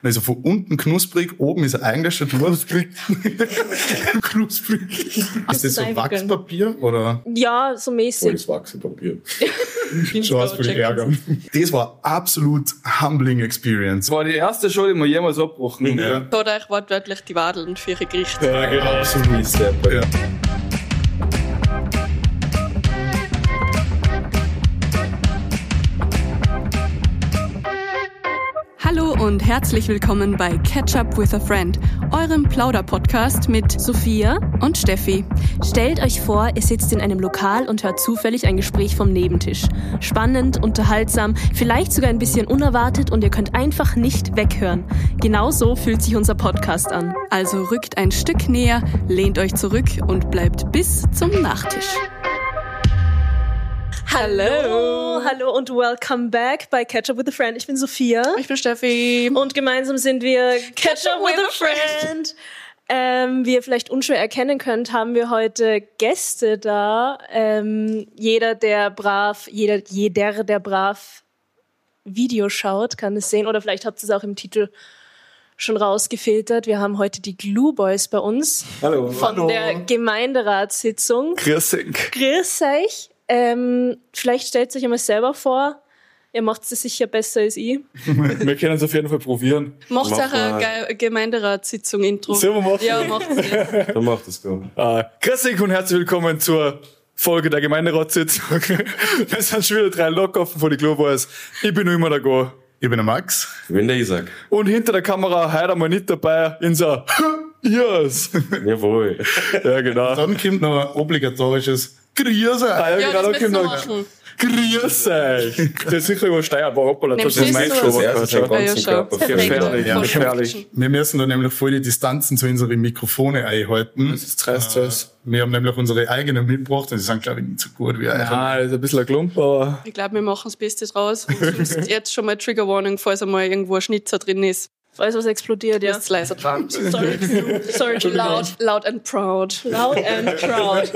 Dann ist er von unten knusprig, oben ist er eigentlich schon knusprig. Knusprig. Ist das so Wachspapier, oder? Ja, so mäßig. Volles Wachspapier. Schon was für die Ärger. Das war absolut humbling Experience. Das war die erste Show, die wir jemals abgebrochen haben. Ja. Da hat euch wortwörtlich die Wadeln für ihre Gerichte. Ja, genau. Absolut. Ja. Hallo und herzlich willkommen bei Catch Up with a Friend, eurem Plauder-Podcast mit Sophia und Steffi. Stellt euch vor, ihr sitzt in einem Lokal und hört zufällig ein Gespräch vom Nebentisch. Spannend, unterhaltsam, vielleicht sogar ein bisschen unerwartet und ihr könnt einfach nicht weghören. Genauso fühlt sich unser Podcast an. Also rückt ein Stück näher, lehnt euch zurück und bleibt bis zum Nachtisch. Hallo und welcome back bei Catch Up with a Friend. Ich bin Sophia. Ich bin Steffi. Und gemeinsam sind wir Catch Up with a Friend. Wie ihr vielleicht unschwer erkennen könnt, haben wir heute Gäste da. Jeder, der brav Video schaut, kann es sehen. Oder vielleicht habt ihr es auch im Titel schon rausgefiltert. Wir haben heute die Glue Boys bei uns. Hallo. Von der Gemeinderatssitzung. Grüß euch. Vielleicht stellt euch einmal selber vor. Ihr macht es sicher besser als ich. Wir können es auf jeden Fall probieren. Macht auch eine Gemeinderatssitzung-Intro. Sollen wir machen? Ja, macht es jetzt. Dann macht das gut. Grüß euch und herzlich willkommen zur Folge der Gemeinderatssitzung. Es sind schon wieder 3 Lockoffen von den Glue Boys. Ich bin noch immer der Go. Ich bin der Max. Ich bin der Isaac. Und hinter der Kamera heute einmal nicht dabei, unser Yes. Jawohl. Ja, genau. Dann kommt noch ein obligatorisches Grüße. Ja, Ja, genau, das da müssen wir kommt noch machen. Grüß euch. Das ist sicher über Steierbar. Hoppala, das ist mein Nimmst Show. du Das erste Gefährlich, ganzen Körper. Perfekt. gefährlich. Wir müssen da nämlich voll die Distanzen zu unseren Mikrofone einhalten. Das ist dreist. Wir haben nämlich unsere eigenen mitgebracht und die sind, glaube ich, nicht so gut wie eure. Ja, das ist ein bisschen ein Klump, aber Ich glaube, wir machen das Beste draus. Und sonst jetzt schon mal Trigger Warning, falls einmal irgendwo ein Schnitzer drin ist. Falls was explodiert, ja. Das ist leiser dran. Sorry. Loud and proud. Loud and proud.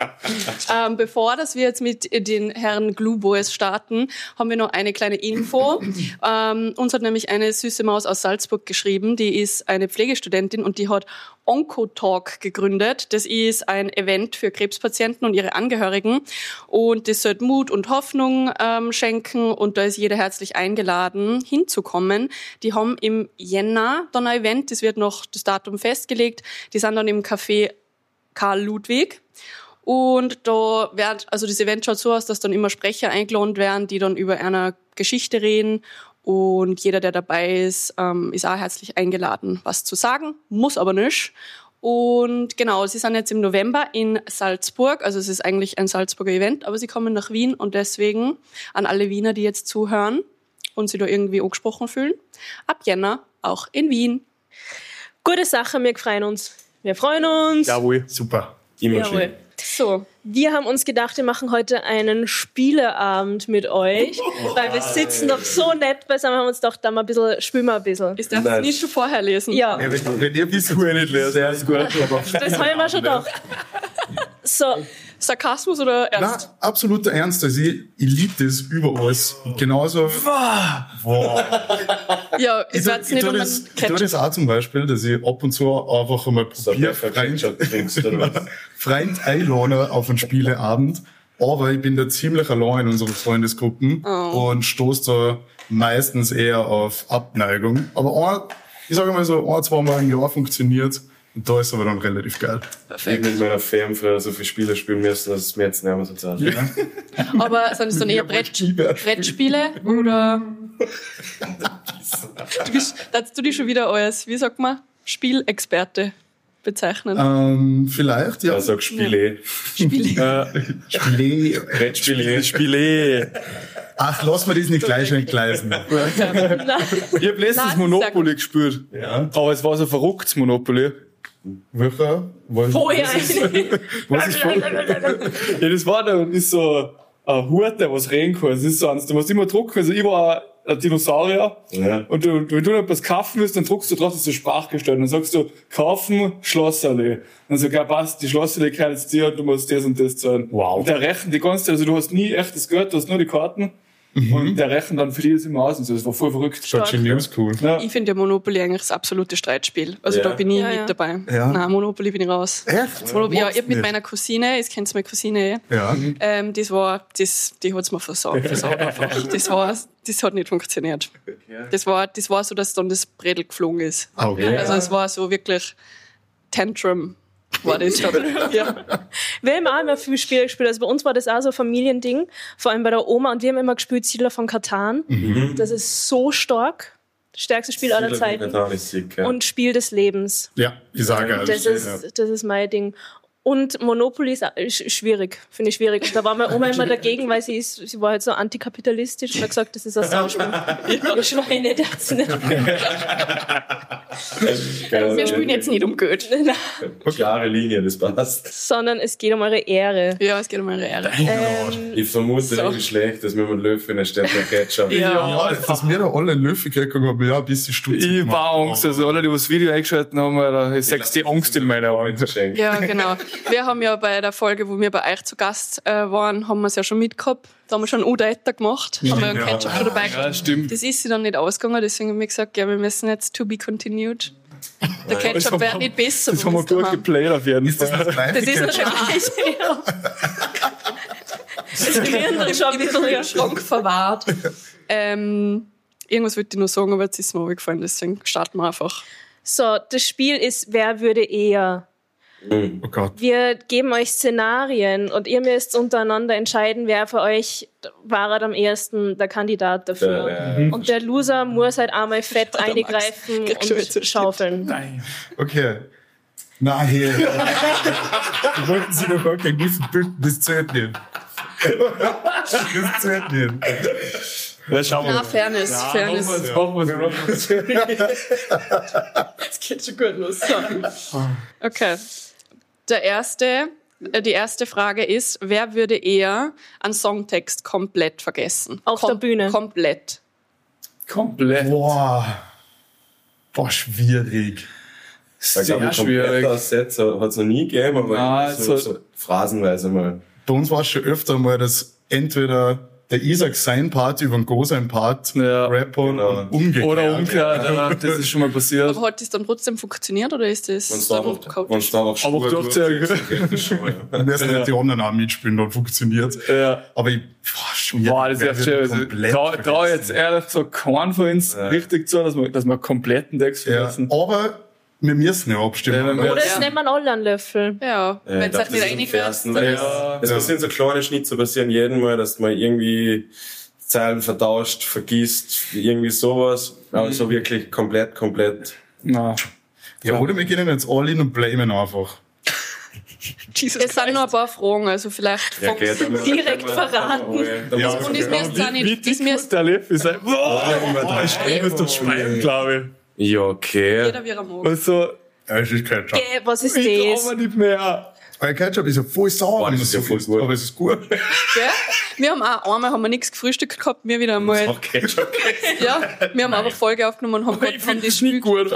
Bevor dass wir jetzt mit den Herren Glue Boys starten, haben wir noch eine kleine Info. Uns hat nämlich eine süße Maus aus Salzburg geschrieben, die ist eine Pflegestudentin und die hat Oncotalk gegründet. Das ist ein Event für Krebspatienten und ihre Angehörigen und das soll Mut und Hoffnung schenken und da ist jeder herzlich eingeladen, hinzukommen. Die haben im Jänner dann ein Event, das wird noch das Datum festgelegt, die sind dann im Café Karl Ludwig. Und da also das Event schaut so aus, dass dann immer Sprecher eingeladen werden, die dann über eine Geschichte reden. Und jeder, der dabei ist, ist auch herzlich eingeladen, was zu sagen, muss aber nicht. Und genau, sie sind jetzt im November in Salzburg, also es ist eigentlich ein Salzburger Event, aber sie kommen nach Wien und deswegen an alle Wiener, die jetzt zuhören und sich da irgendwie angesprochen fühlen, ab Jänner auch in Wien. Gute Sache, wir freuen uns. Wir freuen uns. jawohl. Super. Immer Jawohl. schön. So, Wir haben uns gedacht, wir machen heute einen Spieleabend mit euch, weil wir sitzen doch so nett beisammen, haben uns gedacht, da mal spielen wir ein bisschen. ich darf es nicht schon vorher lesen. Ja, Wenn ihr Das kann ich nicht lesen. Sehr gut. das haben wir schon gedacht. So, Sarkasmus oder Nein, ernst? absoluter Ernst. Also ich liebe das über alles. Genauso. Ja, ich werde es nicht um Ich tue Ketchup. das auch zum Beispiel, dass ich ab und zu einfach einmal So, probiere, Freund einladen auf einen Spieleabend. Aber ich bin da ziemlich allein in unseren Freundesgruppen und stoße da meistens eher auf Abneigung. Aber ich sage mal so, 2 Mal im Jahr funktioniert. Und da ist aber dann relativ geil. Ich mit meiner Fam früher so viele Spiele spielen müssen, dass es mir jetzt nicht mehr so zahlt. Ja. Aber sind es dann eher Brettspiele oder darfst du dich schon wieder als, wie sagt man, Spielexperte bezeichnen? Vielleicht, ja. Ich sag Spiele. Spiele. Brettspiele. Spiele. Ach, lass mir das nicht gleich entgleisen. Ich hab letztens Nein, Monopoly gespielt. Ja. Aber es war so ein verrücktes Monopoly. Welcher? vorher. Was ist voll? Ja, das war da und ist so ein Hut, der was reden kann. Das ist so eins, du musst immer drucken. Also ich war ein Dinosaurier. Ja. Und wenn du etwas kaufen willst, dann druckst du drauf, das ist so sprachgestellt. Dann sagst du, kaufen Schlosserle. Dann so, ja, passt, die Schlosserle gehört jetzt dir und du musst das und das zahlen. Wow. Und der rechnet die ganze Zeit, also du hast nie echtes Geld, du hast nur die Karten. Und der rechnet dann für die das immer aus und so. Das war voll verrückt. Schaut News cool. Ja. Ich finde ja Monopoly eigentlich das absolute Streitspiel. Also Ja. da bin ich Ja, nicht ja. dabei. Ja. Nein, Monopoly bin ich raus. Echt? Monopoly, ja, ich Magst hab mit nicht? meiner Cousine, ich kenn's meine Cousine, Ja. die hat's mir versagt einfach. Das hat nicht funktioniert. Das war so, dass dann das Bredel geflogen ist. Ah, okay. Also es war so wirklich Tantrum. War das ja. Wir haben auch immer viel Spiele gespielt. Also bei uns war das auch so ein Familiending, vor allem bei der Oma. Und wir haben immer gespielt Siedler von Catan. Das ist so stark. Das stärkste Spiel aller Zeiten. Und Spiel des Lebens. Ja, ich sage alles. Das ist mein Ding. Und Monopoly ist schwierig, finde ich schwierig. Und da war meine Oma immer dagegen, weil sie war halt so antikapitalistisch und hat gesagt, das ist ein Sauspiel. Ihr Schweine, das nicht. Wir spielen jetzt nicht um Geld. Klare Linie, das passt. Sondern es geht um eure Ehre. Ja, es geht um eure Ehre. Ich vermute irgendwie schlecht, dass wir mit Löffel in der Stadt der Ketchup. Ja, dass wir da alle einen Löffel gekriegt haben, ja, ein bisschen stutzig Ich war Angst. Also alle, die das Video eingeschaltet haben, da ist die Angst in meiner Augen. Ja, genau. Wir haben ja bei der Folge, wo wir bei euch zu Gast waren, haben wir es ja schon mitgehabt. Da haben wir schon Udaetta gemacht. Haben wir einen Ketchup schon dabei gehabt. Ja, stimmt. Das ist sie dann nicht ausgegangen, deswegen haben wir gesagt, ja, wir müssen jetzt to be continued. Der Ketchup wird nicht besser. Das haben wir gut geplayt auf jeden Ist das Fall. das gleiche Das ist Ketchup? natürlich Das Gehirn schon ein bisschen im Schrank verwahrt. Irgendwas wollte ich noch sagen, aber jetzt ist mir aufgefallen, deswegen starten wir einfach. So, das Spiel ist Wer würde eher? Oh Gott. Wir geben euch Szenarien und ihr müsst untereinander entscheiden, wer für euch war am ehesten der Kandidat dafür. Und der Loser muss halt einmal fett eingreifen kriegst du jetzt und schaufeln. Nein. Okay. Nein, hier. Die wollten sie doch gar kein Gift bilden, das zählt nicht. Das zählt nicht. Ja, schauen wir Ja, mal. Fairness. Machen wir's. Das geht schon gut los. Okay. Die erste Frage ist, wer würde eher einen Songtext komplett vergessen? Auf der Bühne. Komplett. Komplett. Boah, schwierig. Sehr schwierig. Sätze hat es noch nie gegeben, aber Nein, so phrasenweise mal. Bei uns war es schon öfter mal, dass entweder der Isaac sein Part über den Go sein Part Rapper Genau. und umgekehrt. Oder umgekehrt, ja, das ist schon mal passiert. Aber hat das dann trotzdem funktioniert oder ist das Wenn's da einfach Aber durchziehen. Und wir sind nicht die anderen auch mitspielen, dann funktioniert. Ja. Aber ich, schwierig. Boah, das Wer ist wird schön. komplett Trau jetzt vergessen? ehrlich so keinen von uns richtig zu, dass wir einen kompletten Text Ja, vergessen. aber wir müssen ja abstimmen. Ja, wenn wir- Oder es nehmen wir alle einen Löffel. Ja, wenn es halt nicht einig wird. Es passieren so kleine Schnitzer, passieren jeden Mal, dass man irgendwie Zeilen vertauscht, vergisst, irgendwie sowas. Aber so wirklich komplett. Nein. Ja, oder wir gehen jetzt all in und blamen einfach. Es sind noch ein paar Fragen, also vielleicht Direkt verraten. Ja, Und das müsst ihr auch Wie nicht, das dick muss müsst der Löffel sein? Boah, ich muss doch schweigen, glaube Ja, okay. jeder wie er mag. ich. Also, Ja, es ist Ketchup. Was ist ich das? trau mir nicht mehr. Weil Ketchup ist ja voll sauer, Boah, wenn das man ist ja so voll isst, gut. aber es ist gut. Gell? Wir haben auch einmal haben wir nichts gefrühstückt gehabt, wir wieder einmal. Auch Ketchup. Ja, wir haben einfach Folge aufgenommen und haben, Ich haben finde das das nicht gut.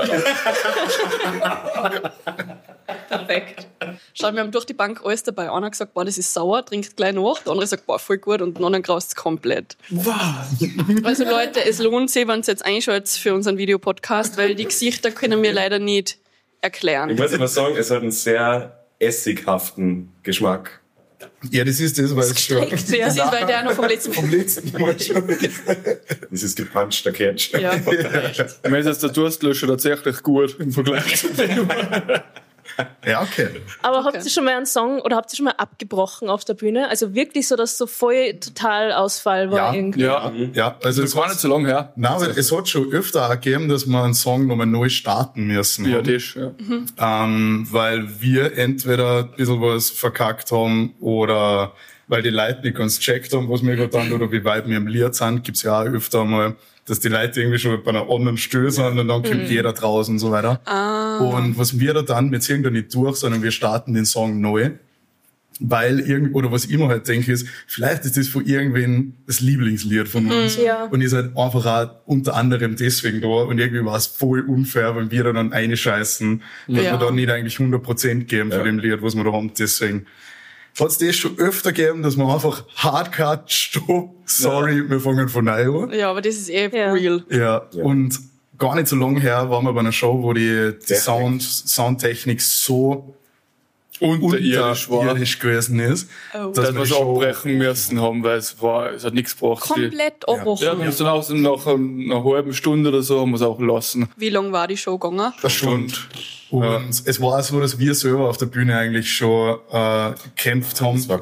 perfekt. Schau, wir haben durch die Bank alles dabei. Einer hat gesagt, boah, das ist sauer, trinkt gleich nach. Der andere sagt, boah, voll gut. Und den anderen graust es komplett. Also Leute, es lohnt sich, wenn ihr jetzt einschaltet für unseren Videopodcast, weil die Gesichter können wir leider nicht erklären. Ich muss aber sagen, es hat einen sehr essighaften Geschmack. Ja, das ist das, weil es schon Das ist, weil der noch vom letzten vom letzten Mal schon Dieses gepanschte Ketchup. Ja. Mir ist jetzt der Durstlöscher tatsächlich gut im Vergleich zu dem. Ja, okay. Aber habt ihr schon mal einen Song oder habt ihr schon mal abgebrochen auf der Bühne? Also wirklich so, dass so voll Totalausfall war Ja. irgendwie. Ja, Ja, also das war nicht so lange her. Nein, weil es hat schon öfter auch gegeben, dass wir einen Song nochmal neu starten müssen. Ja, das, ja. Weil wir entweder ein bisschen was verkackt haben oder weil die Leute nicht ganz gecheckt haben, was wir gerade tun oder wie weit wir im Lied sind, gibt's ja auch öfter mal, dass die Leute irgendwie schon bei einer anderen Stelle sind und dann kommt jeder draus und so weiter. Und was wir da dann, wir ziehen da nicht durch, sondern wir starten den Song neu. Weil oder was ich immer halt denke ist, vielleicht ist das von irgendwen das Lieblingslied von uns. Ja. Und ist halt einfach auch unter anderem deswegen da. Und irgendwie war es voll unfair, wenn wir da dann reinscheißen, dass Ja. wir da nicht eigentlich 100% geben für dem Lied, was wir da haben. Deswegen hat es das schon öfter gegeben, dass man einfach Hardcut, Stopp, sorry, wir fangen von neu an. Ja, aber das ist real. Ja, und gar nicht so lange her waren wir bei einer Show, wo die Soundtechnik so unterirdisch gewesen ist, dass wir es abbrechen müssen haben, weil es hat nichts gebracht. Komplett abbrochen. Ja, wir haben dann auch so nach einer halben Stunde oder so haben wir es auch lassen. Wie lang war die Show gegangen? Eine Stunde. Und es war so, dass wir selber auf der Bühne eigentlich schon gekämpft haben. Das war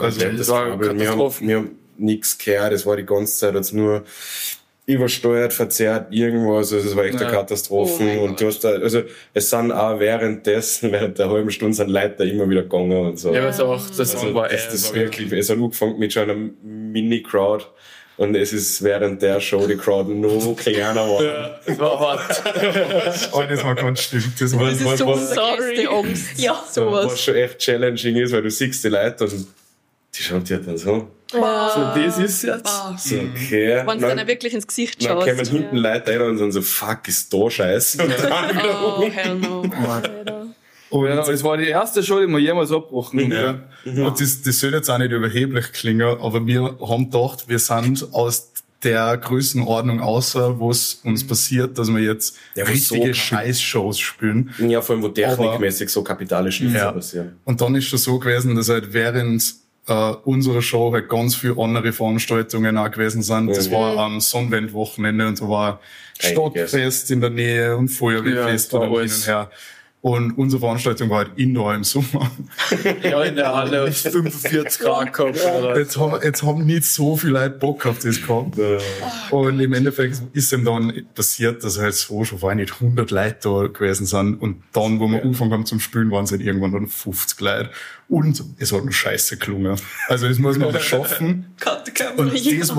wir haben nichts gehört, es war die ganze Zeit jetzt nur übersteuert, verzerrt, irgendwas, also es war echt eine Katastrophe. Und du hast da, also es sind auch während der halben Stunde sind Leute da immer wieder gegangen und so. Ja, das war das wirklich, es hat angefangen mit schon einer Mini-Crowd. Und es ist während der Show die Crowd noch kleiner geworden. Ja, das war hart. Oh, das war ganz schlimm. Das war Sorry. Angst. Ja, sowas. Was schon echt challenging ist, weil du siehst die Leute und die schauen dir dann so. So, das ist jetzt. So, okay. Wenn du dann wirklich ins Gesicht Dann schaust. kommen hinten Leute rein und sind so, fuck, ist da Scheiße. Und dann Oh, hell no. Und, Ja, das war die erste Show, die wir jemals abbrochen haben. und das soll jetzt auch nicht überheblich klingen, aber wir haben gedacht, wir sind aus der Größenordnung außer, wo es uns passiert, dass wir jetzt Ja, richtige so Scheißshows spielen. ja, vor allem, wo technikmäßig so kapitale Schnitte passieren. Und dann ist schon so gewesen, dass halt während unserer Show halt ganz viele andere Veranstaltungen auch gewesen sind. Das war am Sonnenwend-Wochenende und da war Stadtfest in der Nähe und Feuerwehrfest und hin und her. Und unsere Veranstaltung war halt indoor im Sommer. Ja, in der Halle hat 45 Grad gehabt. Jetzt haben nicht so viele Leute Bock auf das gehabt. Und im Endeffekt ist ihm dann passiert, dass halt so schon vor nicht 100 Leute da gewesen sind. Und dann, wo wir angefangen haben zum Spielen, waren es halt irgendwann dann 50 Leute. Und es hat nur scheiße gelungen. Also das muss man schaffen. Und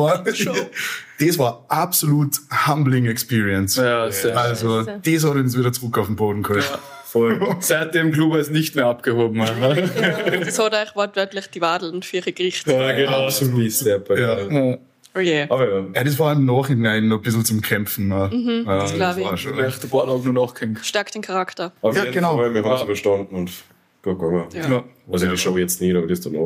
das war absolut humbling Experience. Ja, sehr. Also das hat uns wieder zurück auf den Boden geholt. Voll. Seitdem Club es nicht mehr abgehoben. Das hat euch wortwörtlich die Wadeln für ihre Gerichte. Ja, genau. Absolut. Ja. Oh je. Aber ja. Ja, das war im Nachhinein noch ein bisschen zum Kämpfen. das glaub ich. war schon Vielleicht ein paar Tage nur nachgehängt. Stärkt den Charakter. Auf Ja, jeden genau. Fall, wir haben es überstanden und gut gegangen. Ja. Also die Show jetzt nicht, aber das danach.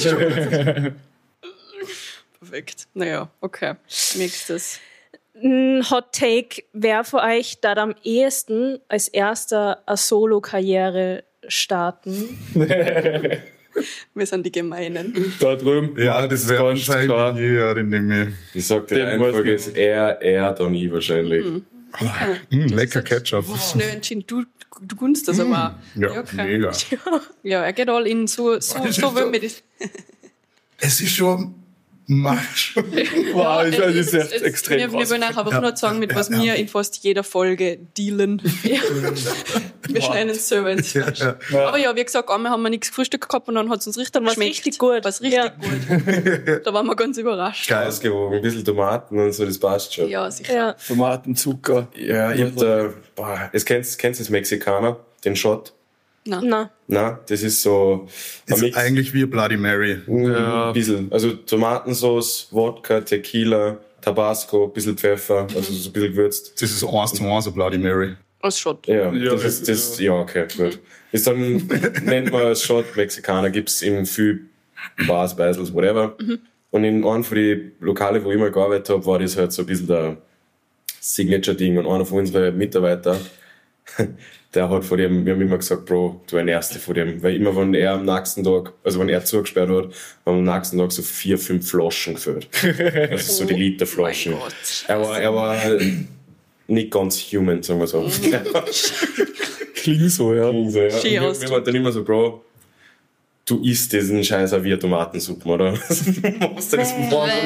Perfekt. Naja, okay. Merkst das. Ein Hot Take, wer von euch da am ehesten als erster eine Solo-Karriere starten? Wir sind die Gemeinen. Da drüben. Ja, das wäre ganz klar. wahrscheinlich jeder, den nehme ich. Ich sag, die Den Reihenfolge weiß ist er, dann ich wahrscheinlich. Lecker Ketchup. Schnell entschieden, du gunst das aber. Ja, okay. mega. Ja, er geht all in. So wollen wir das. Es ist schon Matsch. Wow, das ist echt extrem Wir krass. wollen auch einfach nur sagen, mit was wir in fast jeder Folge dealen. Wir schneiden es selber ins Fleisch. Aber ja, wie gesagt, einmal haben wir nichts gefrühstückt gehabt und dann hat es uns richtig war's geschmeckt. richtig gut. Was richtig gut. Da waren wir ganz überrascht. Geil. Ausgewogen, ein bisschen Tomaten und so, das passt schon. Ja, sicher. Ja. Tomaten, Zucker. Ja, ich hab da, kennst du das Mexikaner? Den Shot? Na. Nein, das ist so ein Ist Mix. eigentlich wie Bloody Mary. Ein bisschen. Also Tomatensauce, Wodka, Tequila, Tabasco, ein bisschen Pfeffer, also so ein bisschen gewürzt. Das ist 1:1 ein Bloody Mary. Als Shot. Ja, Ja, das ist, ja, okay, gut. Ist dann, nennt man als Shot Mexikaner, gibt's in viel Bars, Beisels, whatever. Und in einem von den Lokale, wo ich mal gearbeitet habe, war das halt so ein bisschen der Signature-Ding. Und einer von unseren Mitarbeitern, der hat von dem, wir haben immer gesagt, Bro, du ernährst dich von dem. Weil immer, wenn er am nächsten Tag, also wenn er zugesperrt hat, haben am nächsten Tag so 4-5 Flaschen gefüllt. Also so die Literflaschen. Oh mein Gott. Er war nicht ganz human, sagen wir so. Klingt so, ja. So, ja. Schön Und wir waren dann immer so, Bro, du isst diesen scheiß Tomatensuppen, oder? Machst du das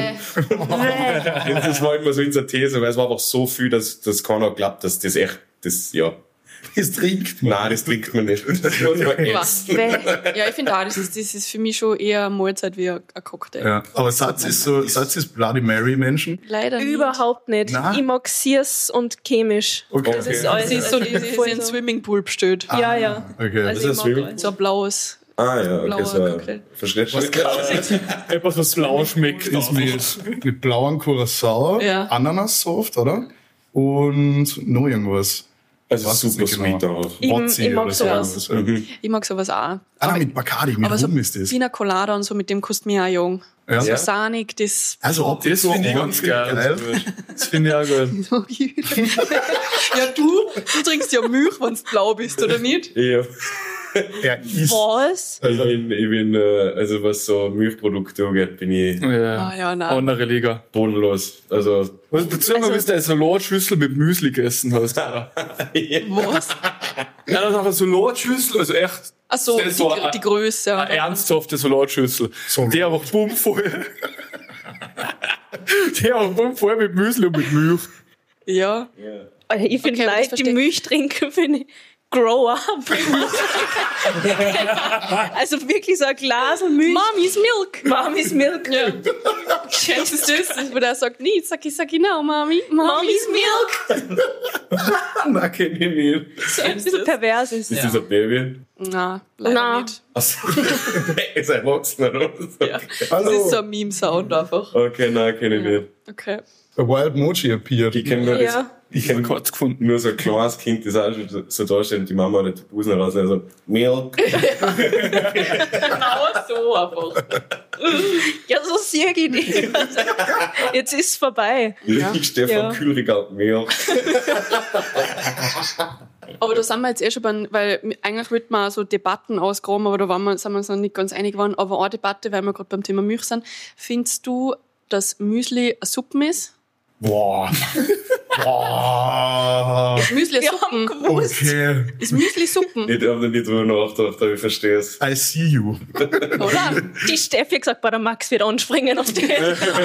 Das war immer so in der These, weil es war einfach so viel, dass keiner glaubt, dass das echt, Das trinkt man. Nein, das trinkt man nicht. Das muss man essen. Ja, ich finde auch, das ist für mich schon eher eine Mahlzeit wie ein Cocktail. Ja. Aber Satz ist Bloody Mary Menschen. Leider nicht. Überhaupt nicht. Nein. Ich mag Sears und chemisch. Okay. Das ist Okay. alles. Sie ist so, also die ist in einen Swimmingpool bestellt. Ja, ja. Okay. Also Das ich ist mag Swimming- So ein blaues. Ah ja, okay, Blauer so Cocktail. verstehst du? Etwas, was blau schmeckt. Ist mit blauem Curacao, Ja. Ananassaft, oder? Und noch irgendwas. Also Was ist super nicht sweet genau? auch. Ich Wotzi mag oder sowas. Ich mag sowas auch. Mit Bacardi, mit Aber so Rum ist das. Pina Colada und so, mit dem kannst du mir auch jagen. Ja. So Ja. sahnig, das... Also, ob Das finde ich ganz geil. Das finde ich auch gut. Ja, du trinkst ja Milch, wenn du blau bist, oder nicht? Ja. Er ist. Was? Ich bin, also was so Milchprodukte angeht, bin ich Ja. Ah, ja, nein. Andere Liga. bodenlos. Also, Was dazu sagen, bis du eine Salatschüssel mit Müsli gegessen hast. Ja, Was? das ist einfach eine Salatschüssel, also echt. Ach so, das ist so die Größe. eine ernsthafte Salatschüssel. So. Die einfach bummvoll. Die einfach bummvoll mit Müsli und mit Milch. Ja. Ich finde Okay, aber das Leute, die verstehe ich. Milch trinken, finde ich grow up. Also wirklich so ein Glas Milch. Mommy's Milk. Mommy's Milk. Ja. Kennst du das? Wo der sagt, nie, sag ich genau, Mami. Mommy's Milk. nein, kenn ich nicht. Kennst Das du ist das? pervers. Ist das ein Baby? Na, leider Na. nicht. Achso. Ist ein Erwachsener, oder? Ja. Das ist so ein Meme-Sound einfach. Okay, nein, kenn ich nicht. Okay. A Wild Mochi appeared. Ich kenne nur Ja. das. Ich kenne Kurz gefunden. nur so ein kleines Kind, das auch schon so dasteht und die Mama hat die Busen raus und so, Milk. Genau so einfach. Ja, so sehe ich nicht. Jetzt ist es vorbei. Ich stehe Ja. vor dem Kühlregal, Milk. Aber da sind wir jetzt schon weil eigentlich wollten wir auch so Debatten ausgraben, aber da sind wir uns noch nicht ganz einig geworden. Aber eine Debatte, weil wir gerade beim Thema Milch sind. Findest du, dass Müsli eine Suppe ist? Boah. Boah. Ist Müsli eine Wir haben Suppe? gewusst. Okay. Ist Müsli Suppen? Ich habe da nicht drüber nachgedacht, aber ich verstehe es. I see you. Oder? Die Steffi hat gesagt, der Max wird anspringen auf den.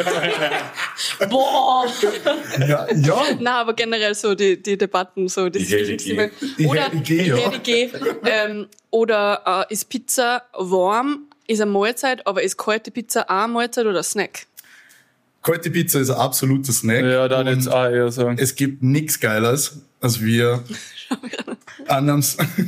Boah! Ja. Nein, aber generell so die Debatten, so das Die Hellige. Oder Die Hellige, ja. Oder ist Pizza warm, ist eine Mahlzeit, aber ist kalte Pizza auch eine Mahlzeit oder ein Snack? Kalte Pizza ist ein absoluter Snack. Ja, da Und jetzt auch eher sagen. es gibt nichts Geiles, als wir an einem,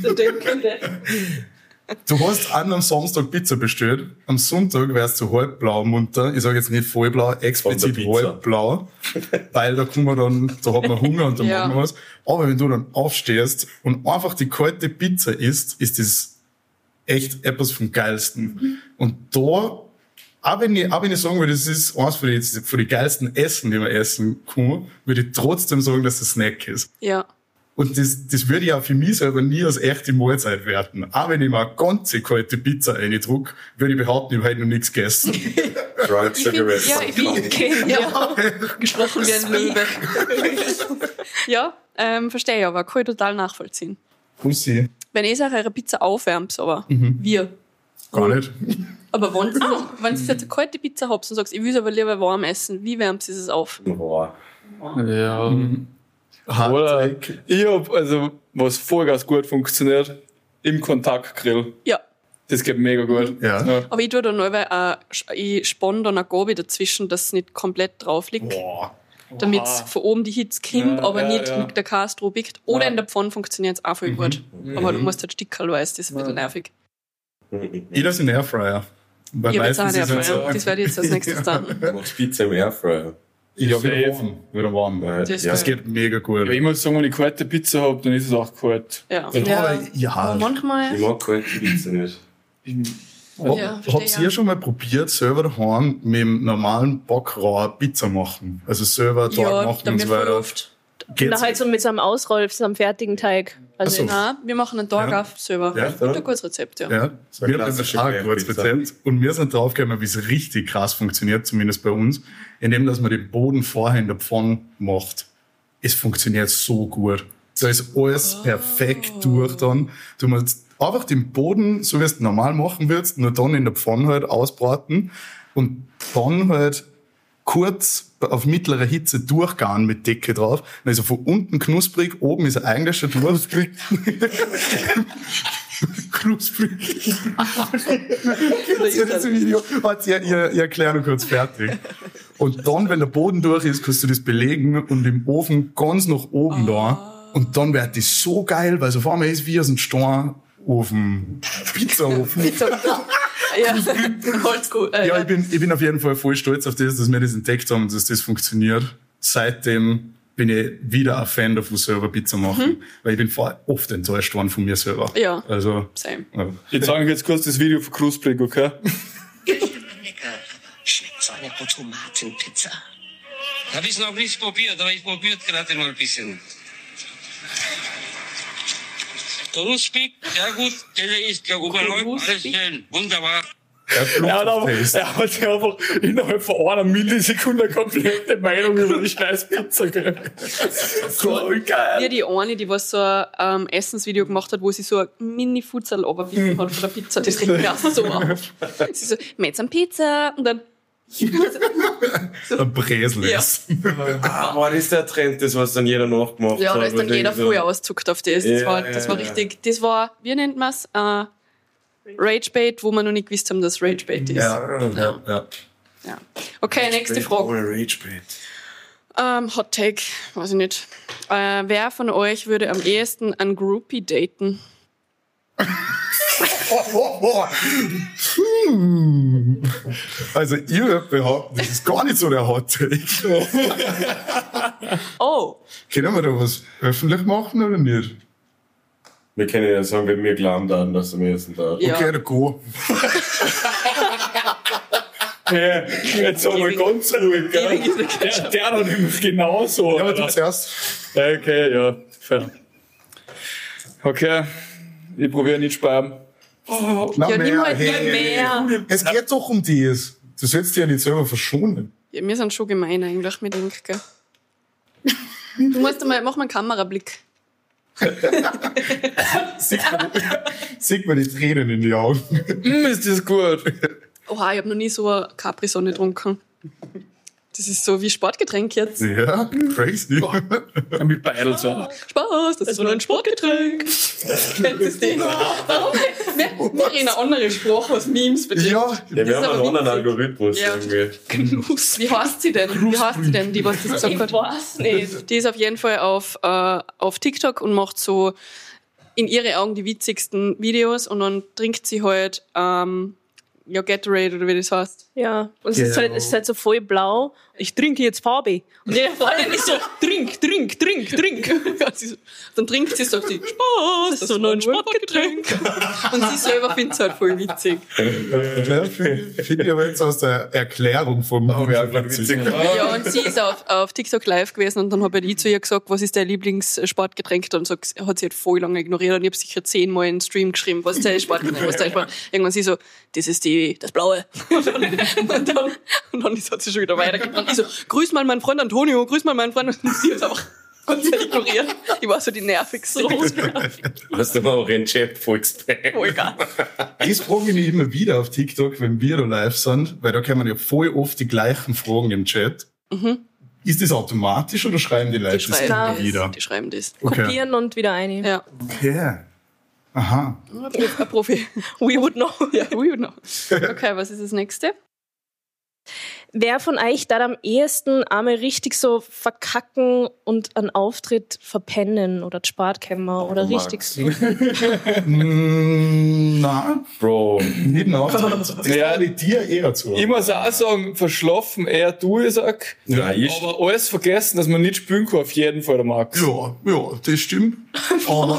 du hast an einem Samstag Pizza bestellt, am Sonntag wärst du halb blau munter, ich sage jetzt nicht vollblau, explizit Von der Pizza. halb blau, weil da kommen wir dann, da hat man Hunger und dann Ja. machen wir was. Aber wenn du dann aufstehst und einfach die kalte Pizza isst, ist das echt etwas vom Geilsten. Und da, auch wenn ich sagen würde, das ist eins von die geilsten Essen, die man essen kann, würde ich trotzdem sagen, dass das Snack ist. Ja. Und das würde ich auch für mich selber nie als echte Mahlzeit werten. Auch wenn ich mir eine ganze kalte Pizza reindruck, würde ich behaupten, ich habe heute noch nichts gegessen. Dried Cigarettes. Ja, ich bin ja. Gesprochen wie ein Löwe. Ja, verstehe ich aber, kann ich total nachvollziehen. Pussy. Wenn ich sage, eure Pizza aufwärmt, aber wir. Gar nicht. Aber wenn ihr jetzt eine kalte Pizza habt und sagst, ich will es aber lieber warm essen, wie wärmt ihr es auf? Boah. Ja. Oder Hardtake. ich hab, also, was vollgas gut funktioniert, im Kontaktgrill. Ja. Das geht mega gut. Ja. Aber ich tue da neu, weil ich spanne dann eine Gabe dazwischen, dass es nicht komplett drauf liegt. Boah. Damit es von oben die Hitze kommt, Ja, aber ja, nicht ja. mit der Castro biegt. Oder Ja. in der Pfanne funktioniert es auch voll gut. Aber du musst halt Stickerl weißt, das ist ein bisschen nervig. Ich das in Airfryer. Weil Ich habe jetzt auch einen meistens ist Airfryer. halt Das werde ich jetzt als nächstes dann. Du machst Pizza im Airfryer. ja, Safe. wieder warm. Wieder warm. Weil, Das ja. Das geht mega gut. Ja, ich muss sagen, wenn ich kalte Pizza hab, dann ist es auch kalt. Ja. Aber ja. Aber manchmal. Ich mag kalte Pizza nicht. Ja, verstehe Habt ihr schon mal probiert, selber daheim mit dem normalen Backrauer Pizza machen? Also selber dort Ja, machen und damit so voll weiter. oft. Geht's? Na, halt so mit so einem Ausroll, so einem fertigen Teig. Also Ach so. Nein, wir machen einen Tag Ja. auf selber. Ja, Mit ein gutes Rezept, ja. Ja, ein wir haben das klassischer auch ein gutes Pizza. Rezept. Und wir sind draufgekommen, wie es richtig krass funktioniert, zumindest bei uns, indem dass man den Boden vorher in der Pfanne macht. Es funktioniert so gut. Da ist alles perfekt durch dann. Du musst einfach den Boden, so wie du es normal machen würdest, nur dann in der Pfanne halt ausbraten und dann halt kurz auf mittlerer Hitze durchgaren mit Decke drauf. Dann ist er von unten knusprig, oben ist er eigentlich schon knusprig. Knusprig. Das Video hat ich erkläre noch kurz fertig. Und dann, wenn der Boden durch ist, kannst du das belegen und im Ofen ganz nach oben da. Und dann wird das so geil, weil es auf einmal ist wie aus einem Steinofen, Pizzaofen. Ja, Holzkohl. Ja, ich bin auf jeden Fall voll stolz auf das, dass wir das entdeckt haben, dass das funktioniert. Seitdem bin ich wieder ein Fan davon, selber Pizza machen. Weil ich bin vorher oft enttäuscht worden von mir selber. Ja. Also, Same. ja. Ich zeige euch jetzt kurz das Video von Krusprig, okay? Lecker. Schmeckt so eine Tomatenpizza. Habe ich noch nicht probiert, aber ich probiert gerade mal ein bisschen. Krusprig, sehr gut. Der ist der Oberleut, alles schön, wunderbar. Er hat einfach innerhalb von einer Millisekunde komplette Meinung über die scheiß Pizza gekriegt. So geil. Ja, die eine, die was so ein Essensvideo gemacht hat, wo sie so ein Mini-Futsal runtergebissen hat von der Pizza, das regt mich auch so auf. Sie so, jetzt eine Pizza und dann Ein Bresel Ja. ist. War das der Trend, das was dann jeder nachgemacht hat? Ja, da ist dann Wo ich jeder denke, voll auszuckt auf das. Das war richtig, das war, wie nennt man es? Ragebait, wo wir noch nicht gewusst haben, dass Ragebait ist. Ja. Ja. Okay, nächste Frage. Ragebait. Hot Take, weiß ich nicht. Wer von euch würde am ehesten einen Groupie daten? Also ihr behauptet, das ist gar nicht so der Hot Take. Oh, Können wir da was öffentlich machen oder nicht? Wir können ja sagen, wenn wir glauben, dann, dass er mir jetzt da. ja. Okay, dann go. Ja, jetzt sagen wir ganz ruhig, gell? Ewig ist der Der hat nämlich genauso. Ja, aber du Alter. zuerst. Ja, okay, ja, fair. Okay, ich probiere nicht sparen. Na, Ja, nimm halt hey. nicht mehr. Es geht doch um das. Du sollst dich ja nicht selber verschonen. Ja, wir sind schon gemein eigentlich, mir denke gell? Du musst einmal, mach mal einen Kamerablick. Sieht man die Tränen in die Augen. Ist das gut? Oha, ich habe noch nie so eine Capri-Sonne getrunken. Das ist so wie Sportgetränk jetzt. Ja, crazy. Mit beidel so. Spaß, das ist nur ein Sportgetränk. Kennst du das Ding? Warum? Wir reden eine andere Sprache, was Memes betrifft. Ja, Ja, wir ist haben aber einen anderen witzig. Algorithmus Ja. irgendwie. Wie heißt sie denn? Die was das gesagt hat? weiß nicht. Die ist auf jeden Fall auf TikTok und macht so in ihre Augen die witzigsten Videos und dann trinkt sie halt ja, Gatorade oder wie das heißt. Ja, und es ist halt so voll blau. Ich trinke jetzt Farbe. Und jeder Freundin ist so, trink. Ja, so, dann trinkt sie, sagt sie, Spaß, das ist so nur ein Sportgetränk. Und sie selber findet es halt voll witzig. finde ich aber jetzt aus der Erklärung vom witzig. Ja, und sie ist auf TikTok live gewesen und dann habe ich zu ihr gesagt, was ist dein Lieblingssportgetränk? Dann hat sie halt voll lange ignoriert und ich habe sicher 10-mal in den Stream geschrieben, was ist dein Sportgetränk, was ist dein Sportgetränk. Irgendwann sie so, das ist das Blaue. Und dann hat sie schon wieder weitergebracht. Ich so, grüß mal meinen Freund Antonio, und sie hat einfach ganz ignoriert. Ich war so die nervigste. Hast du mal auch einen Chat folgst? Voll geil. Das frage ich mich immer wieder auf TikTok, wenn wir da live sind, weil da kommen ja voll oft die gleichen Fragen im Chat. Ist das automatisch oder schreiben die Leute das immer wieder? Die schreiben das. Okay. Kopieren und wieder eine. Ja, Okay. Aha. ein Profi. We would know. Ja, we would know. Okay, was ist das nächste? Wer von euch da am ehesten einmal richtig so verkacken und einen Auftritt verpennen oder die Spartkämmer oder richtig so? Nein, Bro. nicht nach. Das Ja. traue ich dir eher zu. Ich muss auch sagen, verschlafen eher du, ich sag. Ja, ich. Aber alles vergessen, dass man nicht spielen kann, auf jeden Fall der Max. Ja, das stimmt. Aber,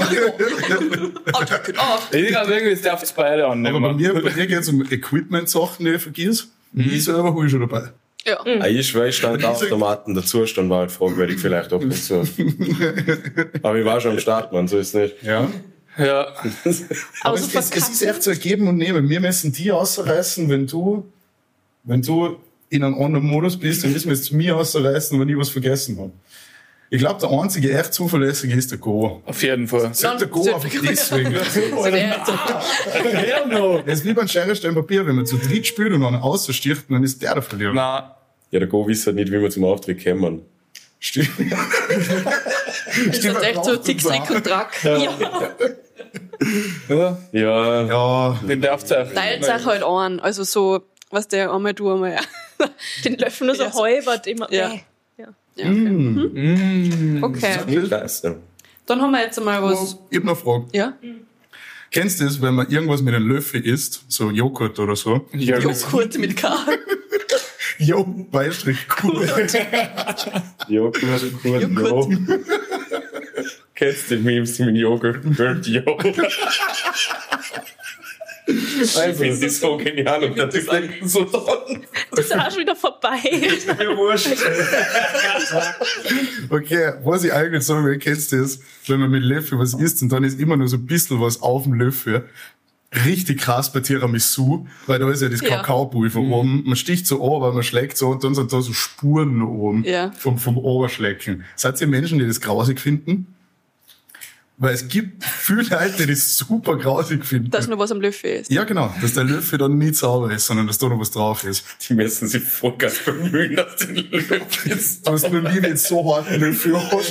Ich glaube, irgendwie, das darf es beide annehmen. aber bei dir geht es um Equipment-Sachen, die ich vergiss. Ich selber hole ich schon dabei. Ja. Ich stand auf Automaten, der Zustand war halt fragwürdig, vielleicht ab und zu. Aber ich war schon am Start, man, so ist es nicht. Ja. Ja. Aber so es ist echt so ein Geben und Nehmen. Wir müssen die ausreißen, wenn du in einem anderen Modus bist, dann müssen wir es zu mir ausreißen, wenn ich was vergessen habe. Ich glaube, der einzige echt zuverlässige ist der Go. Auf jeden Fall. Sagt der Go einfach deswegen. Das ist wie beim Schere, Papier, wenn man zu dritt spielt und einen aussticht, dann ist der Verlierer. Nein. Ja, der Go wisst halt nicht, wie wir zum Auftritt kommen. Stimmt. Das ist echt so Tick, Trick und Track. Ja. Ja, Ja, Den darf's auch. Teilt sich halt an. Also so, was der einmal du einmal. Den Löffel nur so Ja, so- halbert immer. Ja. Ja. Ja, okay. Okay. scheiße. Dann haben wir jetzt mal was. ich hab noch eine Frage. Ja? Kennst du das, wenn man irgendwas mit einem Löffel isst, so Joghurt oder so? Ja, Joghurt mit K. Jo, Beistrich, cool. Joghurt. Kennst du die Memes mit Joghurt? Ich finde das so genial und das ist eigentlich so toll. Das ist auch schon wieder vorbei. Mir wurscht. Okay, was ich eigentlich sagen will, kennst du das, wenn man mit Löffel was isst und dann ist immer nur so ein bisschen was auf dem Löffel. Richtig krass bei Tiramisu, weil da ist ja das Kakaopulver oben. Man sticht so an, weil man schlägt so und dann sind da so Spuren noch oben vom Oberschlecken. Seid ihr Menschen, die das grausig finden? Weil es gibt viele Leute, die das super grausig finden. Dass nur was am Löffel ist. Ja, genau. Dass der Löffel dann nicht sauber ist, sondern dass da noch was drauf ist. Die müssen sich voll ganz bemühen, dass die Löffel ist. Du hast noch nie jetzt so hart einen Löffel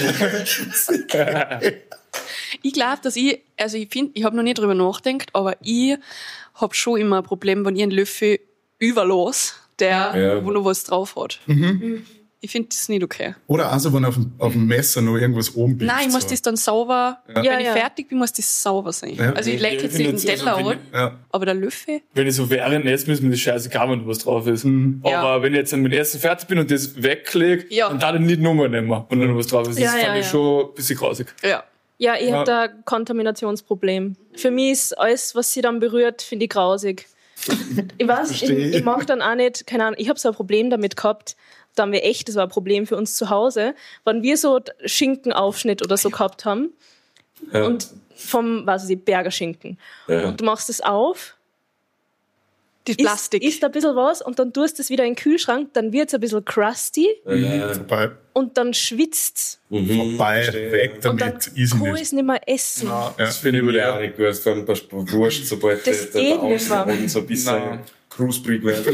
Ich glaube, dass ich habe noch nie drüber nachgedacht, aber ich habe schon immer ein Problem, wenn ich einen Löffel überlasse, wo noch was drauf hat. Ich finde das nicht okay. Oder also, wenn auf dem Messer noch irgendwas oben biegt. Nein, ich muss das dann sauber, wenn ich fertig bin, muss das sauber sein. Ja. Also ich lege jetzt nicht den Teller an, aber der Löffel... Wenn ich so während Essen ist mir das scheißegal, wenn was drauf ist. Aber wenn ich jetzt dann mit Essen fertig bin und das weglege, dann darf ich nicht nochmal nehmen, wenn da noch was drauf ist. Das fand ich schon ein bisschen grausig. Ja, ich habe da ein Kontaminationsproblem. Für mich ist alles, was sie dann berührt, finde ich grausig. Ich weiß, ich mag dann auch nicht, keine Ahnung, ich habe so ein Problem damit gehabt, da haben wir echt, das war ein Problem für uns zu Hause, wenn wir so Schinkenaufschnitt oder so gehabt haben und vom, Bergerschinken. Und du machst es auf, die Plastik. Isst ein bisschen was und dann tust du es wieder in den Kühlschrank, dann wird es ein bisschen crusty und dann schwitzt es. Vorbei, weg damit, und dann kann ich es nicht mehr essen. Das finde ich auch nicht gut. Vor allem bei Wurst, sobald das der Außenboden so ein bisschen krusprig wird.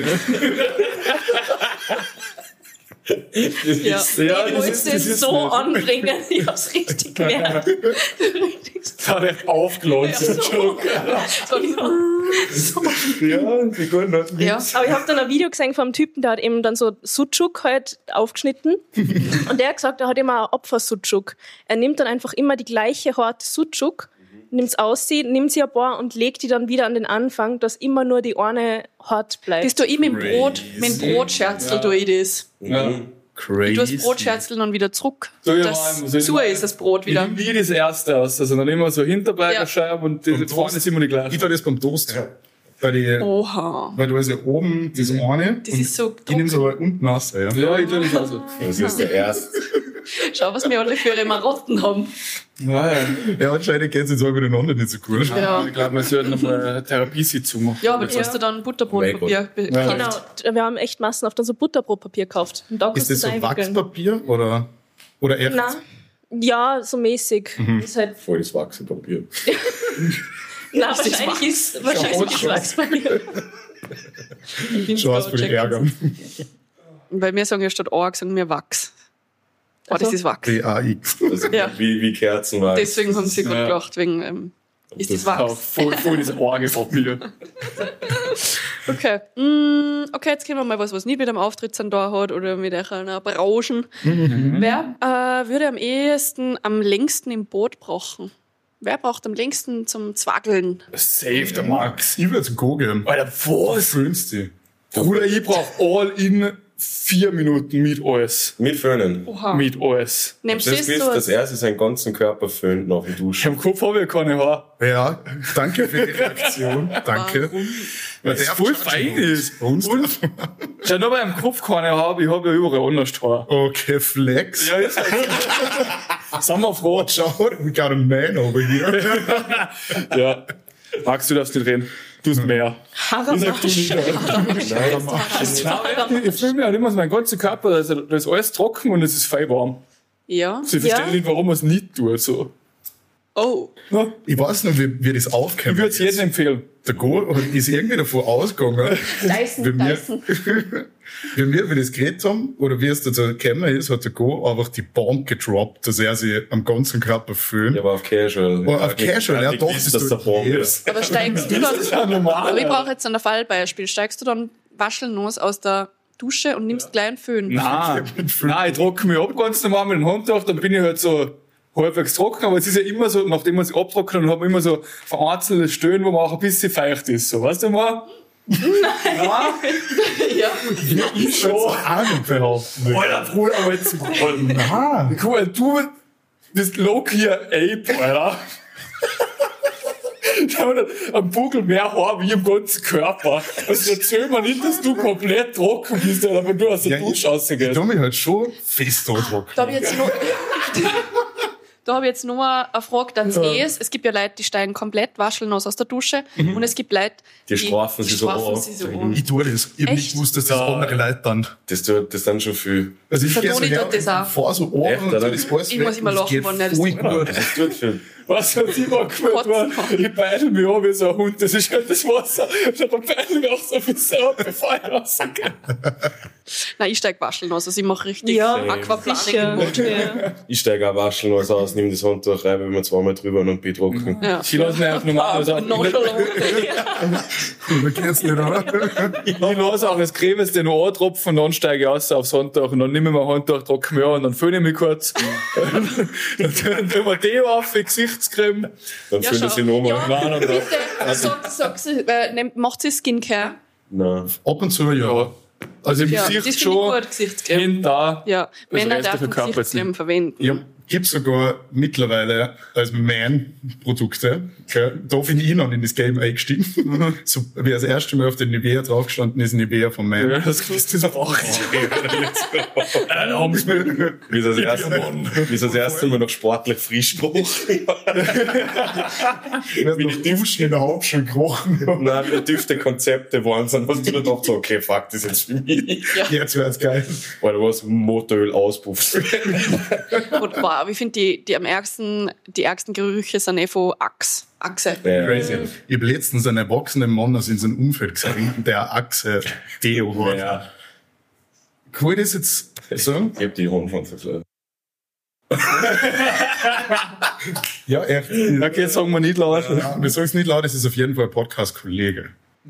Ich wollte es so anbringen, ich habe es richtig gemerkt. Das hat er aufgeladen. Aber ich habe dann ein Video gesehen von einem Typen, der hat eben dann so Sucuk halt aufgeschnitten. Und der hat gesagt, er hat immer ein Opfer-Sucuk. Er nimmt dann einfach immer die gleiche Horte Sucuk, nimmt es aus, nimmt sie ein paar und legt die dann wieder an den Anfang, dass immer nur die eine hart bleibt. Bist du mit dem Brotscherzl tue ich das. Crazy. Du hast Brotscherzl dann wieder zurück. So, ist das Brot wieder. Ich liebe das erste aus. Also dann immer so Hinterbeigerscheiben und die vorne ist immer die gleiche. Ich tue das beim Toast. Oha. Weil du hast ja oben das eine. Das ist so ich nehme es aber unten raus. Ja, ich tue das also. Das ist der erste. Schau, was wir alle für ihre Marotten haben. Ja, anscheinend geht es jetzt auch miteinander nicht so gut. Ja. Ich glaube, man sollte nochmal eine Therapiesitzung machen. Ja, aber du hast dann Butterbrotpapier gekauft. Genau, wir haben echt massenhaft dann so Butterbrotpapier gekauft. Und da ist das so Wachspapier oder echt? Nein. Ja, so mäßig. Das ist halt Voll das Wachspapier. Nein, wahrscheinlich ist Wachspapier. Schon was für die Ärger. Weil wir sagen ja statt Org, sagen wir Wachs. Oh, das ist Wachs. DAX. Also wie Kerzenwachs. Deswegen haben sie gut gelacht, wegen ist das Wachs. Voll das Orgelpapier. Okay. Okay, jetzt kennen wir mal was nicht mit einem Auftritt da hat oder mit einer Brauschen. Wer würde am ehesten am längsten im Boot brauchen? Wer braucht am längsten zum Zwackeln? Safe, der Max. Ich würde es geben. Alter, was? Fühlst du? Bruder, ich brauch all in 4 Minuten mit alles. Mit Föhnen. Oha. Mit alles. Nimmst Das wisst, dass er sich seinen ganzen Körper föhnt nach dem Duschen. Im Kopf habe ich keine Haare. Ja, danke für die Reaktion. Danke. Weil das voll fein ist. Und? Schau, nur bei meinem Kopf keine Haare, ich habe ja überall anders Haare. Okay, Flex. Ja, ist halt. Sind wir froh. Schau, we got a man over here. Ja. Magst du das nicht reden? Du hast mehr. Ich fühle mich halt immer so, mein ganzer Körper, also, da ist alles trocken und es ist fein warm. Ja. Also ich verstehe nicht, warum man es nicht tut. So. Oh. Ja. Ich weiß nicht, wie das aufkommt. Ich würde es jedem empfehlen. Der Go ist irgendwie davon ausgegangen. Dyson. Wenn wir das geredet haben, oder wie es dazu gekommen ist, hat der Go einfach die Bombe gedroppt, dass er sich am ganzen Körper fühlt. Ja, aber auf Casual. Oh, auf Casual, ja doch, das der Bombe ist. Aber steigst du dann... Das ist ja normal. Aber ich brauche jetzt ein Fallbeispiel. Steigst du dann waschellos aus der Dusche und nimmst gleich einen Föhn? Nein, ich trockne mich ab ganz normal mit dem Handtuch, dann bin ich halt so halbwegs trocken, aber es ist ja immer so, nachdem man sich abtrocknet, dann hat man immer so vereinzelte Stellen, wo man auch ein bisschen feucht ist, so, weißt du mal? Ja. Ich schon auch nicht behaupten. Alter, Bruder, aber jetzt Nein. guck mal, du bist low-key Ape, Alter. Da hat am Buckel mehr Haar wie im ganzen Körper. Also erzähl mir nicht, dass du komplett trocken bist, Alter, wenn du aus der Dusche rausgehst. Ich tu mich halt schon fest andrucken. Da habe ich jetzt nur eine Frage ans Es. Es gibt ja Leute, die steigen komplett waschelnass aus der Dusche. Und es gibt Leute, Die strafen sich so an. Ich tue das. Ich hab nicht gewusst, dass das andere Leute dann. Das dann schon viel. Also ich Der Toni gehe tut das auch. vor so oben Echt, und oder? das alles Ich muss immer lachen, wenn er das voll tut. gut. Das tut viel. Was hat immer gemacht worden? Ich beidel mich an wie so ein Hund, das ist halt das Wasser. Und dann beidel mich auch so viel so, bevor ich rausgehe. Nein, ich steige waschelnass. Also ich mache richtig Ja, Aquaplaning. Ja. Ich steige auch waschen was aus, nehme das Handtuch rein, wenn wir zweimal drüber und bin trocken. Ja. Ich lasse mich einfach normal sagen. Da geht's nicht, oder? Ich lasse auch das Cremeste noch antropfen, dann steige ich raus aufs Handtuch und dann nehme ich mein Handtuch, trocke mich an und dann föhne ich mich kurz. Dann tun wir Deo auf, wie Gesichtscreme. Dann fühlen sie nochmal. Ja, bitte, macht sie Skincare? Nein. Ab und zu, ja. Also im Ja, das Gesicht finde ich schon, gut, Gesichtscreme. hin, da. Ja, Männer restliche dürfen Körper Gesichtscreme verwenden. Ich habe sogar mittlerweile als Man-Produkte, okay, da bin ich noch in das Game eingestiegen. So, wie das erste Mal auf den Nivea draufgestanden ist, Nivea von Man. Ja, das kriegst du auch. Wie das erste Mal noch sportlich Frischspruch. Wie die Duschen in der Hauptschule gekrochen. Nein, die Düfte-Konzepte waren es, was du da dachtest, so, okay, fuck, das ist jetzt für mich. Jetzt wär's geil. Weil du was Motoröl auspuffst. Und wow, ich finde die ärgsten Gerüche sind von Achse. Crazy. Ich habe letztens einen erwachsenen Mann aus in seinem Umfeld gesehen, der Achse Deo hat. Ja. Kann ich das jetzt sagen? Ich hab die Hund von verkleidet. Ja, echt. Okay, jetzt sagen wir nicht laut. Ja, wir sagen es nicht laut, es ist auf jeden Fall ein Podcast-Kollege.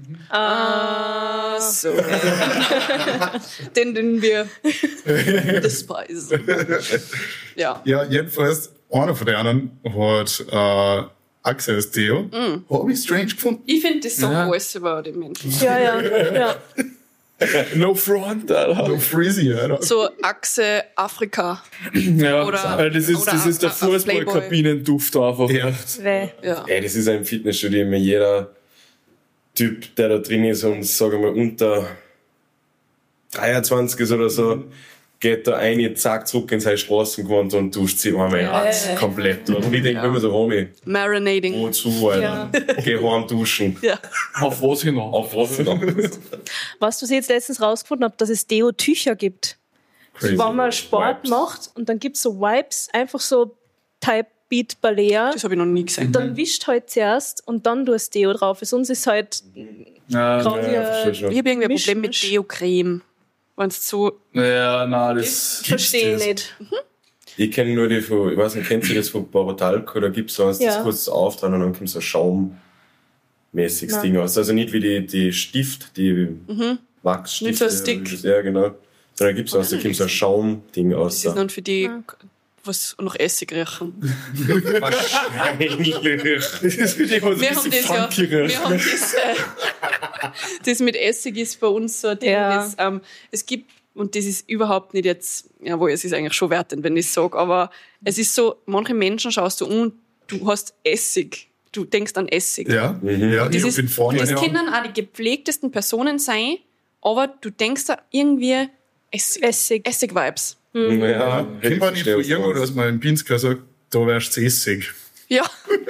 So. Den wir despeisen. Ja. Ja, jedenfalls, einer von denen hat Achse als Deo. Habe ich strange gefunden. Ich finde das so alles über den Menschen. Ja. No front, Alter. So freezy, Alter. So Achse Afrika. Ja, Oder- das ist der oder auf Fußballkabinenduft einfach. Ja. Ja. Ey, das ist ein Fitnessstudio, immer jeder Typ, der da drin ist und, sagen wir mal, unter 23 ist oder so, geht da ein, zack, zurück in sein Straßengewand und duscht sich einmal komplett durch. Und ich denke mir immer so, Homie, Marinating. wozu, Alter? Geh heim duschen. Ja. Auf was hinaus? Auf was noch? Was ich jetzt letztens rausgefunden habe, dass es Deo-Tücher gibt. Crazy. Wenn man Sport Vibes. macht und dann gibt es so Wipes, einfach so Type Beat Balea. Das habe ich noch nie gesehen. Dann wischt halt zuerst und dann du das Deo drauf. Sonst ist halt gerade verstehe schon. Ich habe irgendwie ein Misch, Problem mit Misch. Deo-Creme. Wenn es so. Ja, nein, das... verstehe ich nicht. Ich kenne nur die von, ich weiß nicht, kennt ihr das von Barotalco? Da gibt's so eins, das Ja. kurz auftragen und dann kommt so ein schaummäßiges Nein. Ding aus. Also nicht wie die Stift, die Wachsstifte. Nicht so ein Stick. Ja, genau. Sondern gibt's was, da kommt so ein Schaumding Das aus. ist dann für die, was noch Essig riechen. Wahrscheinlich. Das ist für dich was Wir ein haben bisschen das ja. funkiger. Wir haben das mit Essig ist bei uns so ein Ding. Ja. Das, es gibt, und das ist überhaupt nicht jetzt, jawohl, es ist eigentlich schon wertend, wenn ich es sage, aber es ist so, manche Menschen schaust du um, du hast Essig. Du denkst an Essig. Ja, ja, Das, ich ist, bin vorne. das können auch die gepflegtesten Personen sein, aber du denkst da irgendwie Essig-Vibes. Ja, Kennt man nicht von irgendwo, dass man in Pinsker sagt, da wärst du Essig. Ja,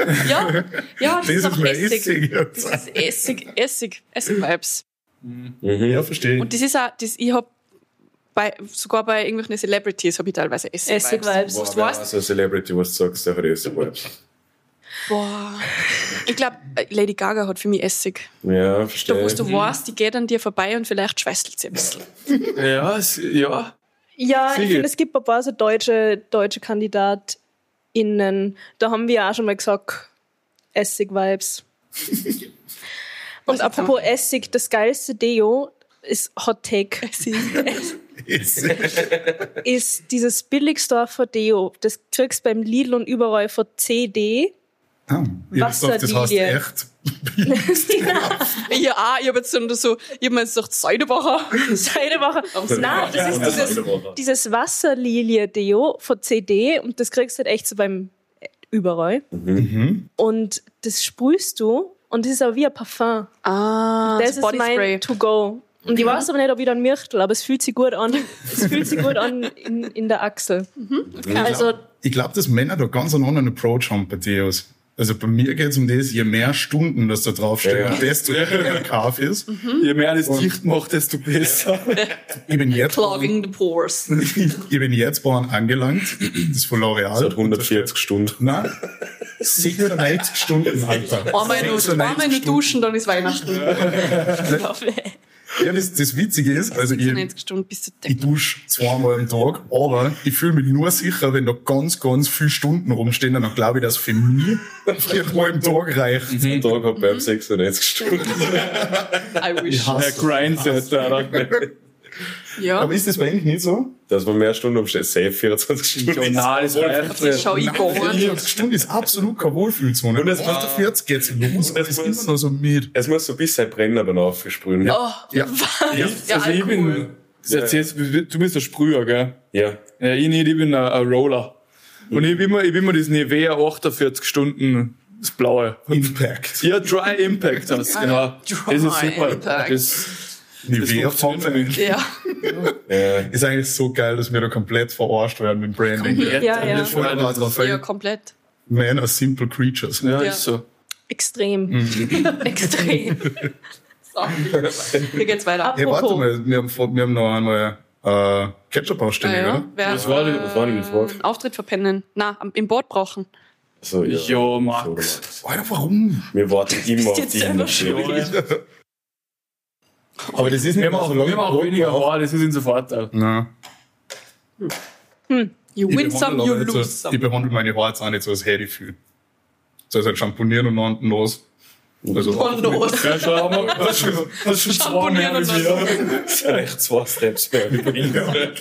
das ist Das auch ist mein Essig. Essig. Das ist Essig-Vibes. Ja, verstehe ich. Und das ist auch, ich habe sogar bei irgendwelchen Celebrities habe ich teilweise Essig-Vibes. Essig-Vibes. Boah, Du wer weißt- also eine Celebrity, was du sagst, der hat erste Vibes. Boah. Ich glaube, Lady Gaga hat für mich Essig. Ja, Da verstehe. wo du weißt, die geht an dir vorbei und vielleicht schwästelt sie ein bisschen. Ja, ja. Ja, ich Sicher. finde, es gibt ein paar so deutsche KandidatInnen. Da haben wir auch schon mal gesagt, Essig-Vibes. Und apropos Essig, das geilste Deo ist Hot Take. Ist dieses Billigsdorfer Deo. Das kriegst du beim Lidl und überall von CD. Das heißt echt. Ich habe jetzt so, ich habe mir jetzt gedacht, Seidebacher. Nein, das ist dieses Wasserlilie-Deo von CD und das kriegst du halt echt so beim überall. Und das sprühst du und das ist auch wie ein Parfum. Das ist mein To-Go. Und ich weiß aber nicht, ob ich dann Myrtel, aber es fühlt sich gut an. Es fühlt sich gut an in der Achsel. Okay. Also, ich glaube, dass Männer da ganz einen anderen Approach haben bei Deos. Also bei mir geht es um das, je mehr Stunden, dass da draufsteht, desto mehr Kauf ist. Je mehr das dicht macht, desto besser. Ich bin jetzt Clogging the pores. Ich bin jetzt bei einem angelangt, das ist von L'Oreal. Das hat 140 Stunden. Nein, 96 Stunden, Alter. Einmal nur duschen, dann ist Weihnachten. Ja, das Witzige ist, also ich dusche zweimal am Tag, aber ich fühle mich nur sicher, wenn da ganz, ganz viele Stunden rumstehen, dann glaube ich, dass für mich 4-mal am Tag reicht. Ein Tag hat beim 96 Stunden. I wish. Der Grindset, Ja. Aber ist das bei Ihnen nicht so? Dass man mehr Stunden umsteht, safe 24 Stunden. Nein, das reicht. Schau ich gar nicht. 24 Stunden ist absolut keine Wohlfühlzone. Und jetzt nach der 40 geht's los, und es ist immer noch so mit. Es muss so ein bisschen Brenner dann aufgesprühen. Ja. Also ich bin, du bist ein Sprüher, gell? Ja. Ja, ich nicht, ich bin ein Roller. Und ich bin immer das Nivea 48 Stunden, das Blaue. Impact. Ja, Dry Impact, das, genau. Das ist super. Impact. Das Nivea funktioniert für mich. Ja. Ist eigentlich so geil, dass wir da komplett verarscht werden mit Branding. Ja, komplett. Man are simple creatures. Ja, ist so. extrem. Extrem. So, hier geht's weiter. Hey, warte mal, wir haben noch einmal Ketchup-Ausstellung, oder? Was war denn die Frage? Auftritt verpennen. Na, im Boot brauchen. So, ja. Ja, Max. Alter, warum? Wir warten immer auf jetzt die selber Initiative. Aber das ist nicht Wir haben auch weniger Haar, das ist unser Vorteil. Nein. You win some, you lose Ich some. behandle meine Haare jetzt auch nicht so, als hätte ich viel. So, also halt schamponieren und dann los. Also, Und los. Ja, schau mal, das ist schon zwei mehr Schamponieren wie und wir. Vielleicht 2 Steps mehr über ihn.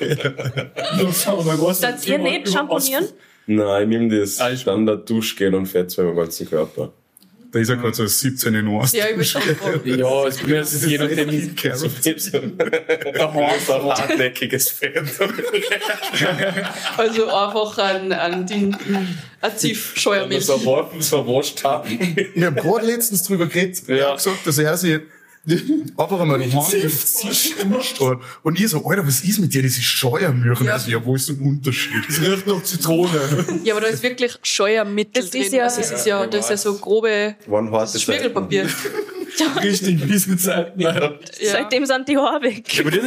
Seid ihr nicht schamponieren? Nein, ich nehme das Standard-Duschgel und fett zweimal den ganzen Körper. da ist ja gerade so 17 in Ost. Ja, ich bin schon froh. Ja, es ist je nachdem, Der Haar ist ein hartnäckiges Fett. Also einfach ein Ziv-Scheuermilch. Verwascht haben. Ich hab gerade letztens drüber geredet. Ja. Ich hab gesagt, dass er sich einfach einmal die Hand hat. Und ich so, Alter, was ist mit dir? Das ist Scheuermilch. Und er so, ja, wo ist der Unterschied? Das riecht nach Zitrone. Ja, aber da ist wirklich Scheuermittel Das drin. ist ja- Also das ist ja so grobe Wann hat es Schmirgelpapier. richtig Wiesenzeiten. Ja. Seitdem sind die Haare weg.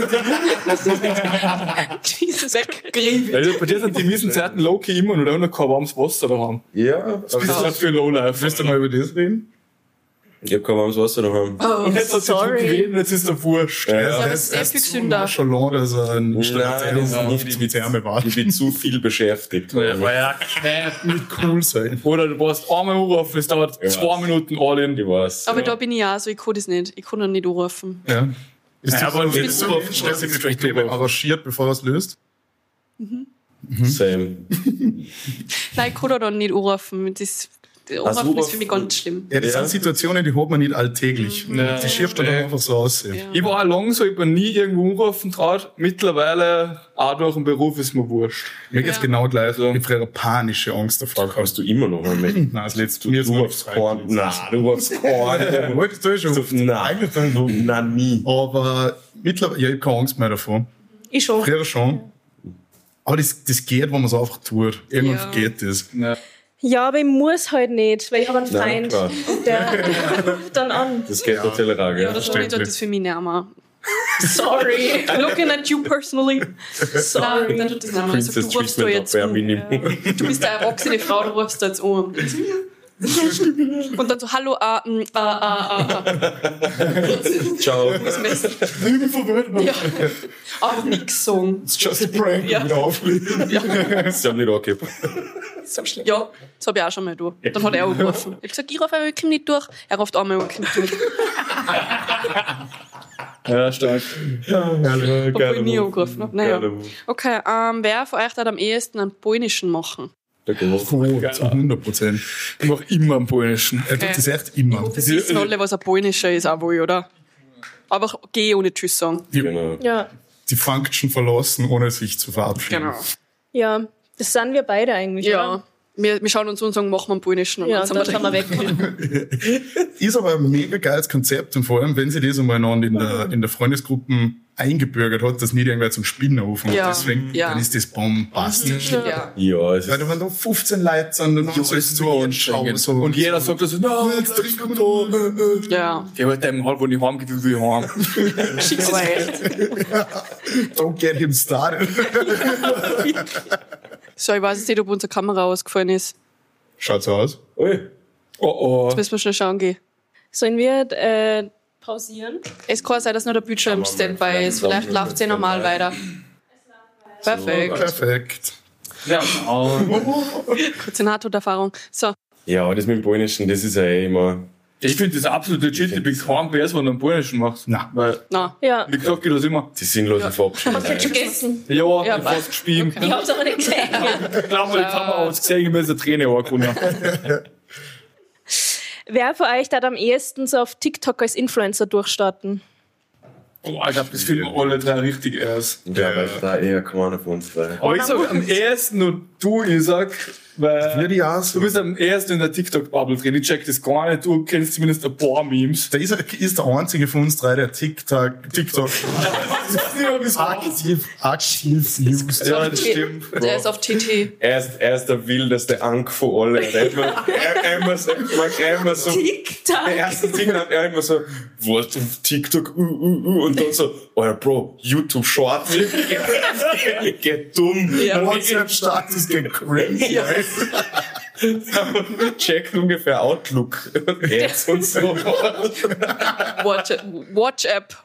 Jesus Weggriff. Also bei dir sind die Wiesenzeiten low-key immer noch ohne kein warmes Wasser daheim. Ja, Das ist halt für Lowlife. Willst du mal über das reden? ich hab kein warmes Wasser daheim. Und jetzt hat sie Sorry. gewählt, jetzt ist der Wurscht. Ja, aber ja. es ist sehr viel gesünder. Schon lange, dass er ein Nein, nicht mit Therme war. Ich bin zu viel beschäftigt. Ja, Nicht cool sein. oder du brauchst einmal anrufen, es dauert 2 Minuten all in. Ich weiß. Aber da bin ich auch so, ich kann das nicht. Ich kann dann nicht anrufen. Ja. Ist Ja, das aber so, wenn so du- schnell sich das Problem arrangiert, bevor er es löst? Same. Nein, ich kann da dann nicht anrufen. Anrufen ist für mich ganz schlimm. Ja, das sind Situationen, die hat man nicht alltäglich. Ja. Die schiebt dann einfach so aus. Ja. Ich war auch lang so, ich bin nie irgendwo anrufen traut. Mittlerweile, auch durch den Beruf, ist mir wurscht. Mir geht's Ja. genau gleich. Ich habe früher panische Angst davor. Hast du immer noch einmal? Nein, das letzte mir ist Du noch hast Korn. Nein, du hast Korn. Wolltest du schon? Nein, nein, nie. Aber mittlerweile, ja, ich habe keine Angst mehr davor. Ich schon. Früher schon. Aber das geht, wenn man es einfach tut. Irgendwann Ja. geht das. Ja. Ja, aber ich muss halt nicht, weil ich habe einen Nein, Freund. klar. Und der ruft dann an. Das geht natürlich auch, Ja, gell? das tut das für mich nicht mehr. Sorry. Looking at you personally. Nein, dann tut das nicht mehr. Also, Princess du rufst da Treatment jetzt auf Bare an. Minimum. Ja. Du bist eine erwachsene Frau, du rufst da jetzt an. Und dann so, hallo, Ciao. das Messer. Ja. Auch nix sagen. It's just a prank. Ja. Wieder auflegen. Sie haben nicht angegeben. Ja, das habe ich auch schon mal durch. Dann hat er angerufen. Ich habe gesagt, ich rufe einmal wirklich nicht durch. Er ruft einmal wirklich durch. Ja, stark. Obwohl ich nie angerufen habe. Naja. Geiler Move. Okay, wer von euch hat am ehesten einen polnischen machen? Der Geruch. Zu 100%. Ich mache immer einen polnischen. Er tut das echt immer. Das wissen alle, was ein polnischer ist, auch wohl, oder? Aber geh ohne Tschüss sagen. Genau. Ja. Die Function verlassen, ohne sich zu verabschieden. Genau. Ja, das sind wir beide eigentlich, Ja. oder? Wir schauen uns und sagen, machen wir einen polnischen. Und Ja, dann dann sind sind wir weg. Ist aber ein mega geiles Konzept und vor allem, wenn sie das einmal noch in der Freundesgruppen eingebürgert hat, dass nicht irgendwer zum Spinnen rufen. Ja. Deswegen, Ja. dann ist das bombastisch. Ja. Ja, es Weil ist, wenn da 15 Leute sind, dann ist es so anstrengend. So. Und jeder sagt so, no, Jetzt trinken wir da. Ja. geh halt dem halb, wo ich heimgehe, will ich heim. Aber echt. Don't get him started. So, ich weiß jetzt nicht, ob unsere Kamera ausgefallen ist. Schaut so aus. ui. Oh. Jetzt müssen wir schnell schauen gehen. Sollen wir pausieren? Es kann sein, dass nur der Bildschirm Standby ist. Vielleicht läuft es normal weiter. Perfekt. Perfekt. Ja. Kurze NATO-Erfahrung. So. Ja, aber das mit dem Polnischen, das ist ja eh immer. Ich finde das absolut legit. Ich bin kein PS, wenn du einen polnischen machst. Na. Weil, Na. Ja. wie gesagt, geht das immer. Die sinnlosen Verabschiedungen. Vergessen. Ja, Ja, ich fast gespielt. Ich hab's aber nicht gesehen. Ich glaube, die Kamera hat es gesehen, ich muss eine Träne angekommen. Wer von euch darf am ehesten so auf TikTok als Influencer durchstarten? Oh, ich glaube, das finden alle drei richtig erst. Ja, weil da eher keiner von uns drei. Aber ich sag am ersten und du, Isaac, weil Würde ich auch so. du bist am ersten in der TikTok-Bubble drin. Ich check das gar nicht. Du kennst zumindest ein paar Memes. Der ist der einzige von uns drei, der TikTok aktiv used. Ja, das stimmt. Der ist auf TT. Er ist der wildeste Ank von allen. Er immer so, TikTok. der erste Ding hat er immer so, was auf TikTok, und dann so, Alter, Bro, YouTube Shorts, geht dumm. Ja. WhatsApp-Status geht crazy. Checkt ungefähr Outlook und Ads und so. WhatsApp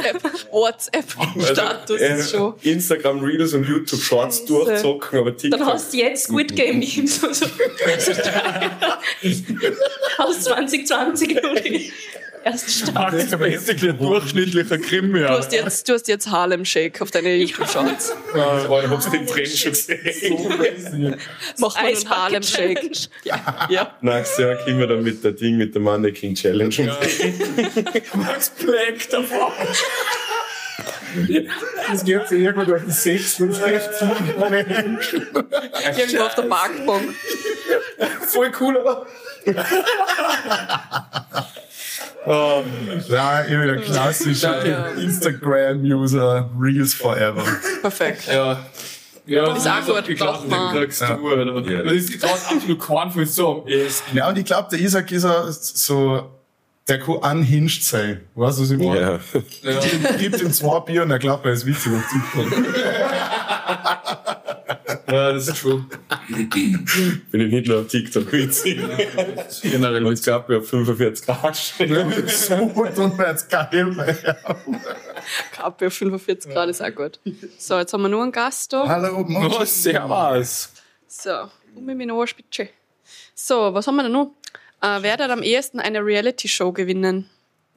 Status ist schon. Instagram Reels und YouTube Shorts durchzocken, aber TikTok. Dann hast du jetzt Squid Game Memes. Aus 2020 nur die erste Staffel. Das ist basically ein durchschnittlicher Krimi. Du hast jetzt Harlem Shake auf deine YouTube-Shorts. Ich hab's den Trend schon gesehen. Mach mal einen Harlem Shake. Ja. Nächstes Jahr kommen wir dann mit der Mannequin Challenge. Ja. Max Black davor. Das geht sich irgendwo durch den 6. und 6. Irgendwo auf der Parkbank. Voll cool, oder? Ja, immer der klassische Instagram-User, Reels forever. Perfekt. Ja. Ja, ist auch gut, geklappt, doch, den kriegst du, oder? Ja. Das ist gerade absolut kein von so am ehesten. Ja, und ich glaube, der Isaac ist auch so, der kann unhinged sein. Weißt du, was ich meine? Ja. Ja. Gibt ihm 2 Bier und er glaubt, er ist witzig auf TikTok. Ja, das ist schon. Bin ich nicht nur auf TikTok witzig. Generell. Ich glaube, ich habe 45 Arsch. So gut und jetzt geil. Kappe auf 45 Grad ist auch gut. So, jetzt haben wir nur einen Gast da. Hallo, Mochi. Oh, servus. So, und mit meiner Ohrspitze. So, was haben wir denn noch? Wer hat am ehesten eine Reality-Show gewinnen?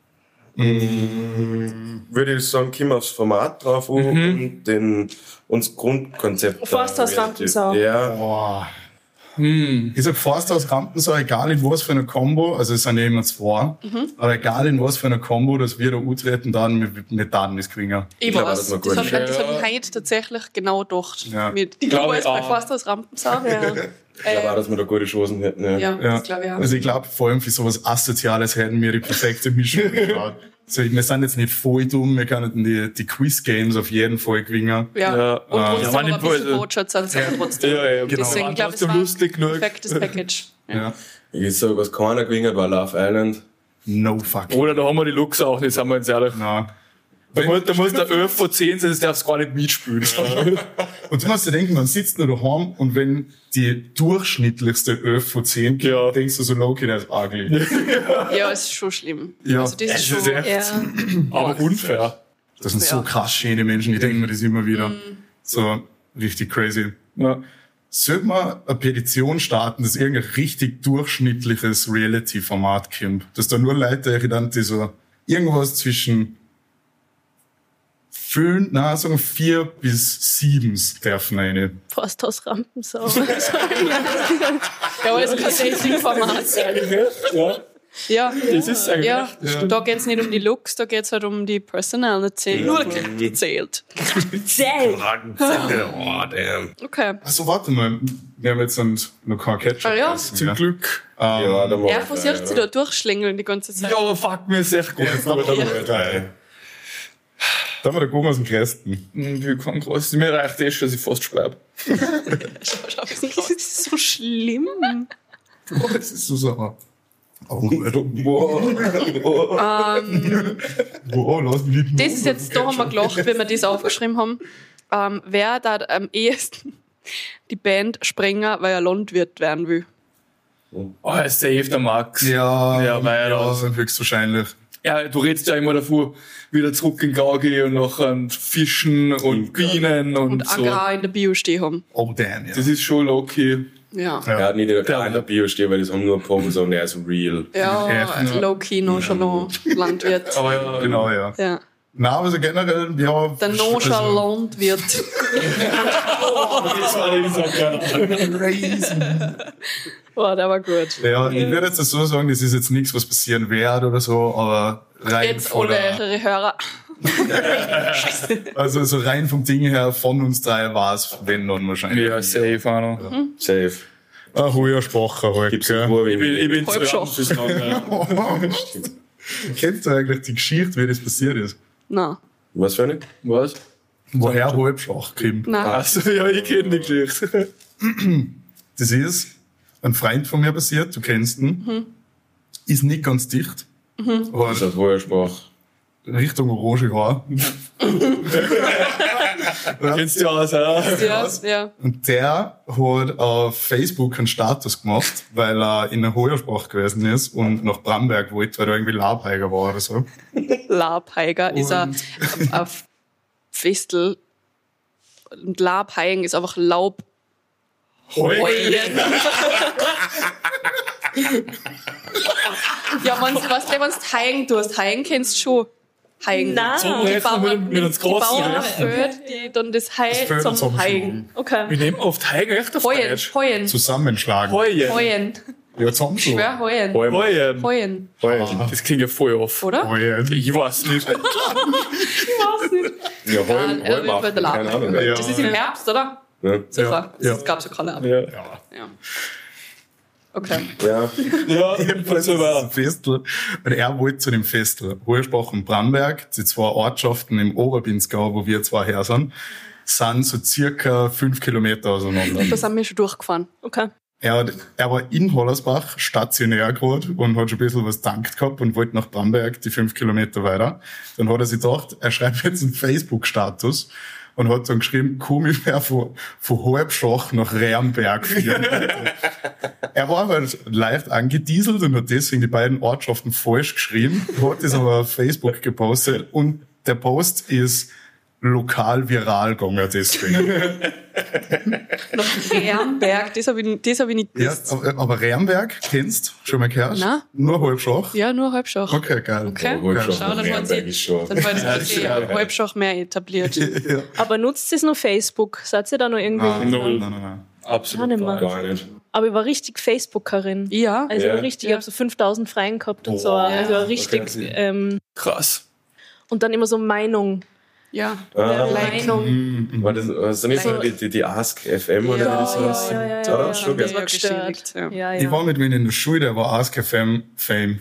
Würde ich sagen, kommen aufs Format drauf und das Grundkonzept. Forsthaus Rampensau. Ja. Boah. Ich sag Forsthaus Rampensau, egal in was für einer Combo, also es sind ja immer 2, aber egal in was für einer Combo, dass wir da antreten, dann mit das gewinnen. Ich glaube, weiß. das war Das gut. habe ich heute tatsächlich genau gedacht. Ja. Ich Glaube glaube, ich es bei auch. Forsthaus Rampensau. Ja. Ich glaube auch, dass wir da gute Chancen hätten. Ja. Ja, Ja. das glaube ich auch. Also ich glaube, vor allem für sowas Asoziales hätten wir die perfekte Mischung gebracht. Also wir sind jetzt nicht voll dumm, wir können die Quiz-Games auf jeden Fall gewinnen. Ja. Ja. Und trotzdem Ja, aber ein bisschen Manipul- Wortschatz sind sie trotzdem. Ja, Genau. Deswegen glaube ich, es Trotzdem war ein lustig genug. perfektes Package. Ja. Ich sage, was keiner gewinnt, war Love Island. No fuck. Oder da haben wir die Lux auch nicht, sagen wir uns ehrlich. Na. Da muss der 11 von 10 sein, das darfst du gar nicht mitspielen. Und du musst dir denken, man sitzt nur daheim und wenn die durchschnittlichste 11 von 10 gibt, Ja. denkst du so, Loki, der ist ugly. Ja, ist schon schlimm. Ja. Also das ist Das schon... ist echt Ja. aber unfair. Das sind so krass schöne Menschen, ich denke mir das immer wieder. So richtig crazy. Ja. Sollte man eine Petition starten, dass irgendein richtig durchschnittliches Reality-Format kommt? Dass da nur Leute erinnern, die so irgendwas zwischen sagen 4 bis 7 treffen eine. Forsthaus Rampensau. Ja, aber das ist kein Dating-Format. Ja, Das ist eigentlich ja. Da geht's nicht um die Looks, da geht's halt um die Personality. Nur die zählt. Oh, damn. Okay. Also warte mal, wir haben jetzt noch kein Ketchup. Ja. zum Glück. Ja, da Er versucht sich da durchschlängeln die ganze Zeit. Ja, aber fuck, mir ist echt gut. Da haben wir den Gummi aus dem Kästen. Wie kann groß. Mir reicht schon, dass ich fast sterbe. Das ist so schlimm. Oh, das ist so sauer. Oh, lass mich nicht. Das ist jetzt, da haben wir gelacht, wenn wir das aufgeschrieben haben. Wer da am ehesten die Band sprengen, weil er Landwirt werden will? Oh, safe der Max. Ja, weil höchstwahrscheinlich. Ja, du redest ja immer davor, wieder zurück in Gau gehen und nachher Fischen und Bienen und so. Agrar in der Bio stehen haben. Oh, damn, ja. Das ist schon low-key. Ja. Er hat nicht in der Bio stehen, weil das haben nur Pommes und er ist real. Ja, low-key nonchalant Landwirt. Aber ja, Genau, ja. Ja. Nein, also generell, ja. Der nonchalant Landwirt. das war nicht so gerne. Boah, der war gut. Ja, ich würde jetzt so sagen, das ist jetzt nichts, was passieren wird oder so, aber rein Jetzt von alle ihre Hörer. also so rein vom Ding her, von uns drei war es, wenn dann wahrscheinlich. Ja, safe, Arno. Safe. Ein hoher Sprache halt, Gibt's gell? nur Ich bin zu Halbschach. fürs Lange. Kennst du eigentlich die Geschichte, wie das passiert ist? Nein. Was für eine? Was? Woher Halbschach kommt? Nein. Also, ja, ich kenne die Geschichte. Das ist ein Freund von mir passiert, du kennst ihn. Ist nicht ganz dicht. Aber Das hat vorher Sprach. Richtung orange Haar. Kennst du aus, ja? Ja. Und der hat auf Facebook einen Status gemacht, weil er in der Hoyersprach gewesen ist und nach Bramberg wollte, weil er irgendwie Labheiger war oder so. Labheiger ist ein Festel. Und Labheigen ist einfach Laub. Heulen. Ja, wenn du Heigen tust. Heigen kennst du schon. Heigen. Nein. So rechnen wir uns Die groß. Bauern die dann das Heu zum Heigen. Okay. Wir nehmen oft Heigen echt auf Heuen. Deutsch. Heuen. Zusammenschlagen. Heuen. Heuen. Ja, zusammenschlagen. Schwör Heuen. Heuen. Heuen. Das klingt ja voll oft. Oder? Ich weiß nicht. Ja, Heul Bei der machen. Keine Ahnung. Ja. Das ist im Herbst, oder? Ja. Sicher. Ja. Das gab's ja keine Ahnung. Ja. Ja. Okay. Ja. Ja, Jedenfalls so ist es war. ein Festel. Und er wollte zu dem Festel. Hoyersprach und Bramberg, die zwei Ortschaften im Oberbinzgau, wo wir zwei her sind so circa 5 Kilometer auseinander. Da sind wir schon durchgefahren. Okay. Er war in Hollersbach stationär gerade und hat schon ein bisschen was tankt gehabt und wollte nach Bamberg die 5 Kilometer weiter. Dann hat er sich gedacht, er schreibt jetzt einen Facebook-Status und hat dann geschrieben, komm ich mehr von Halbschach nach Rernberg führen. Er war halt leicht angedieselt und hat deswegen die beiden Ortschaften falsch geschrieben, hat das aber auf Facebook gepostet und der Post ist lokal viral gegangen deswegen. Nach Rernberg, das hab ich nicht Ja, gewusst. aber Rernberg, kennst schon mal gehört? Nein. Nur Halbschach? Ja, nur Halbschach. Okay, geil. Okay. Halbschach Schau, dann nach hat sie, Rernberg ist schon. dann war das Halbschach mehr etabliert. Ja. Aber nutzt ihr nur Facebook? Seid ihr da noch irgendwie? Null. Nein. Absolut. Gar nicht mehr. Gar nicht. Aber ich war richtig Facebookerin. Ja. Also Ja. richtig, ich habe so 5000 Freien gehabt und so. Also richtig. Okay. Krass. Und dann immer so Meinung. Ja. Meinung. War das nicht so die Ask FM oder wie das heißt? ja. Schon Das geil. war gestört. Ja. Ja, Ich ja. war mit mir in der Schule, der war Ask FM Fame.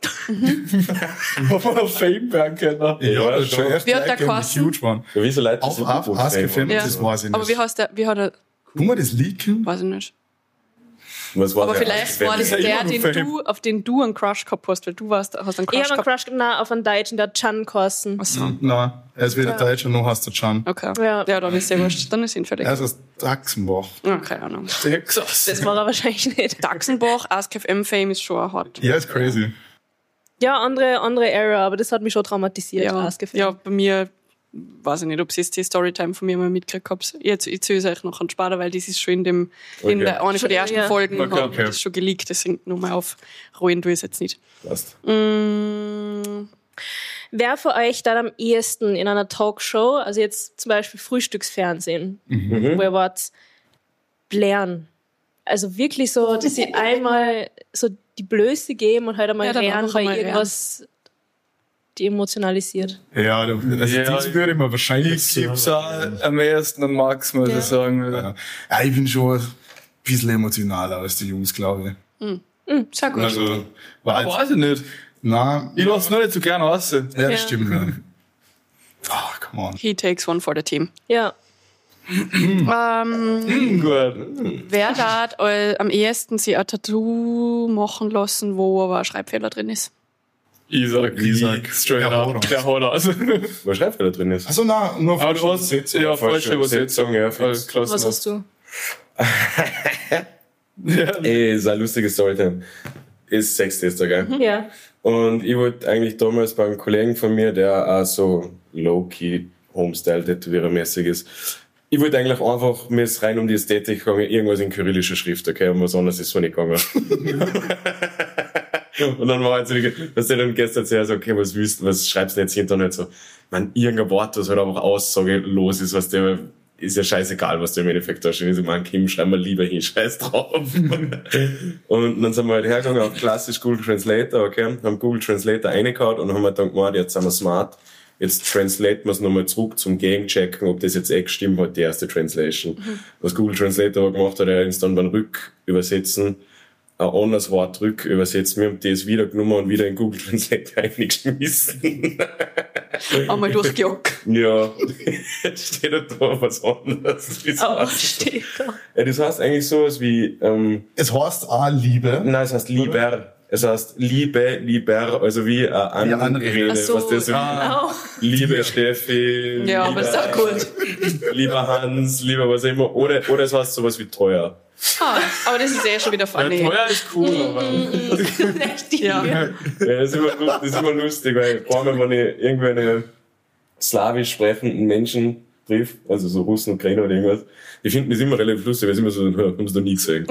Wo man auf Fameberg kennen. das ist schon echt Wie hat der geil, die geheißen? huge waren. Ja, wie so Leute Auf sind Ask FM, Ja. das weiß ich nicht. Aber wie heißt der? Wie hat er? Kann man das leaken? Weiß ich nicht. Was war Aber der vielleicht Ask FM? war das ja der, immer nur auf den du einen Crush gehabt hast, weil du hast einen Ich Crush habe einen gehabt. Crush gehabt auf einen Deutschen, der hat Chan geheißen. Achso. Nein, er ist weder Deutsch und noch hast du Can. Okay. Ja. Ja, dann ist ja wurscht. Dann ist ihn fertig. Er ist aus Dachsenbach. Ja, keine Ahnung. Texas. Das war er wahrscheinlich nicht. Dachsenbach, Ask FM Fame ist schon hart. Ja, ist crazy. Ja, andere Era, aber das hat mich schon traumatisiert. Ja, ausgefallen. ja, bei mir, weiß ich nicht, ob ihr jetzt die Storytime von mir mal mitgekriegt habt. Ich erzähle es euch noch an Sparta, weil das ist schon in der eine von den ersten Ja. Folgen, Okay. haben wir das schon geleakt, deswegen nur mal aufrollen tue ich es jetzt nicht. Passt. Wer für euch dann am ehesten in einer Talkshow, also jetzt zum Beispiel Frühstücksfernsehen, wo ihr wart, blären? Also wirklich so, dass sie einmal so die Blöße geben und halt einmal lernen, weil irgendwas die emotionalisiert. Ja, also das würde ich mir wahrscheinlich Ich gib's auch am ersten an Max, muss ich sagen. Ja, ich bin schon ein bisschen emotionaler als die Jungs, glaube ich. Sehr gut. Also, Weiß ich nicht. Nein. Ich lasse nur nicht so gerne raus. Ja, das stimmt. Ja. Come on. He takes one for the team. Ja. Gut. Wer da am ehesten sich ein Tattoo machen lassen, wo aber ein Schreibfehler drin ist? Isaac, straight up. Der haut aus. Wo Schreibfehler drin ist. Also nein, nur Aber du hast falsche Übersetzung. Ja, Was hast du? ist eine lustige Story. Ist Sextester, gell? Ja. Und ich wollte eigentlich damals bei einem Kollegen von mir, der auch so low-key Homestyle-Tätowierer-mäßig ist, ich wollte eigentlich einfach, mir ist rein um die Ästhetik gegangen, irgendwas in kyrillischer Schrift, okay, und was anderes ist so nicht gegangen. Und dann war halt so, dass der dann gestern erzählt, okay, was willst du, was schreibst du jetzt hinter? Und halt so, man, irgendein Wort, das halt einfach aussagelos ist, was der, ist ja scheißegal, was der im Endeffekt da steht. Ich so, man, Kim, schreib mal lieber hin, scheiß drauf. Und dann sind wir halt hergegangen auf klassisch Google Translator, okay, haben Google Translator reingehauen und haben halt dann gemacht, jetzt sind wir smart, jetzt translaten wir es nochmal zurück zum Game-Checken, ob das jetzt echt stimmt hat, die erste Translation. Was Google Translator gemacht hat, er ist dann beim Rückübersetzen ein anderes Wort rückübersetzen. Wir haben das wieder genommen und wieder in Google Translator eingeschmissen. Einmal durchgejagt. Ja, jetzt steht da was anderes. Steht da. Ja, das heißt eigentlich sowas wie, es heißt auch Liebe. nein, es heißt lieber. Es heißt Liebe, lieber, also wie eine Anrede, Ach so. was das so liebe Steffi, Ja, aber ist auch gut. lieber Hans, lieber was immer, oder es heißt sowas wie teuer. Aber das ist schon wieder funny. Teuer ist cool, aber. Ja. Ja, das ist immer lustig, weil vor allem, wenn ich irgendwelche slawisch sprechenden Menschen triff, also so Russen, Ukrainer oder irgendwas, die finden das immer relativ lustig, weil sie immer so, haben sie noch nie gesehen.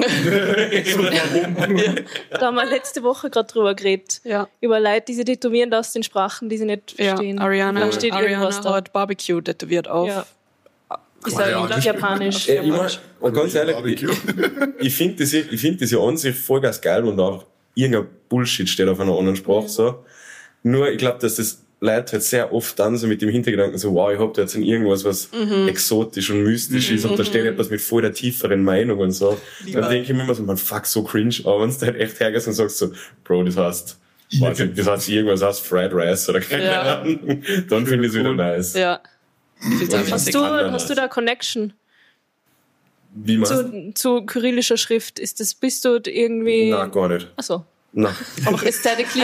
Da haben wir letzte Woche gerade drüber geredet. Ja. Über Leute, die sich tätowieren lassen in Sprachen, die sie nicht verstehen. Ariana, Da steht irgendwas da. hat Barbecue tätowiert auf. Ja. Ist halt japanisch. Ich mein, und ganz ehrlich, ich finde das ja an sich voll ganz geil und auch irgendein Bullshit steht auf einer anderen Sprache, so. Nur, ich glaube, dass das Leute halt sehr oft dann so mit dem Hintergedanken so, wow, ich hab da jetzt irgendwas, was exotisch und mystisch ist und da steht etwas mit voll der tieferen Meinung und so. Dann denke ich mir immer so, man, fuck, so cringe, aber wenn du halt echt hergehst und sagst so, Bro, das heißt, weiß nicht, das heißt irgendwas, das heißt Fried Rice oder keine Ahnung, dann finde ich es wieder nice. Ja. Hast du da Connection Wie man? zu kyrillischer Schrift? Bist du irgendwie... Nein, gar nicht. Achso. Nein. Auch aesthetically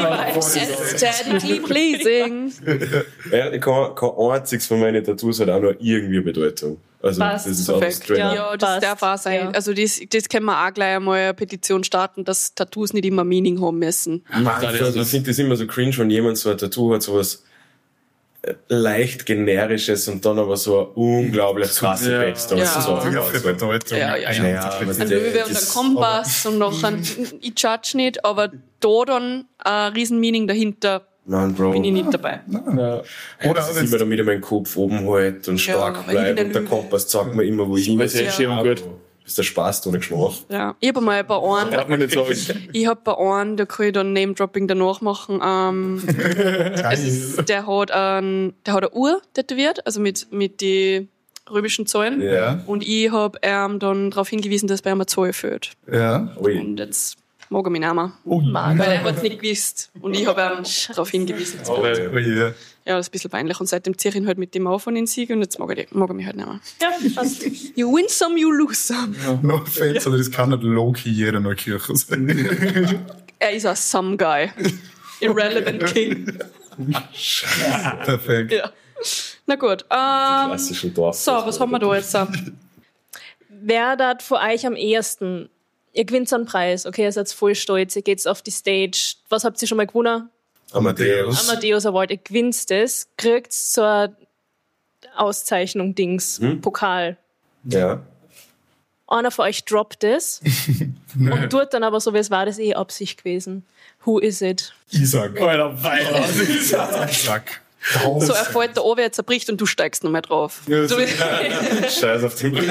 pleasing. Ja, kein einziges von meinen Tattoos hat auch nur irgendwie Bedeutung. Also, Passt. das ist auch Perfekt. straight up. Ja, das Passt. darf auch sein. Ja. Also das können wir auch gleich einmal eine Petition starten, dass Tattoos nicht immer Meaning haben müssen. Ich finde das immer so cringe, wenn jemand so ein Tattoo hat, sowas leicht generisches und dann aber so eine unglaublich krasse Backstory. Ja. So, Bedeutung. Ja. was Ein Löwe und ein Kompass und noch ein, ich judge nicht, aber da dann ein riesen Meaning dahinter, Nein, Bro. bin ich nicht dabei. Oder dass ich immer damit meinen Kopf oben halt und stark Ja, bleibt weil und der Kompass zeigt mir immer, wo ich hin Weiß ich schön und gut. Ist der Spaß da nicht gemacht? Ja. Ich habe mal bei einem, Darf man nicht sagen. da kann ich dann Name-Dropping danach machen, der hat eine Uhr tätowiert, also mit die römischen Zahlen. Ja. Und ich habe dann darauf hingewiesen, dass bei ihm eine Zahl fehlt. Ja. Ui. Und jetzt mag er mich nicht mehr. Oh, Weil er hat es nicht gewusst. Und ich habe ihm darauf hingewiesen. oh yeah. Ja, das ist ein bisschen peinlich. Und seitdem ziehe ich ihn halt mit dem auf und den Sieg und jetzt mag er mich halt nicht mehr. Ja, passt. You win some, you lose some. No offense, aber das kann nicht low-key jeder in der Kirche sein. Er ist ein some guy. Irrelevant king. Perfekt. Ja. Na gut. Klassischen Dorf. So, was haben wir da jetzt? Wer da von euch am ehesten? Ihr gewinnt so einen Preis, okay, ihr seid voll stolz, ihr geht auf die Stage. Was habt ihr schon mal gewonnen? Amadeus. Amadeus Award, ihr gewinnt das, kriegt so eine Auszeichnung, Pokal. Ja. einer von euch droppt es und tut dann aber so, wie es war, das Absicht gewesen. Who is it? Isaac. Alter, weiter. Isaac. So, er fällt da oben, er zerbricht und du steigst noch mal drauf. Ja, so Scheiß auf den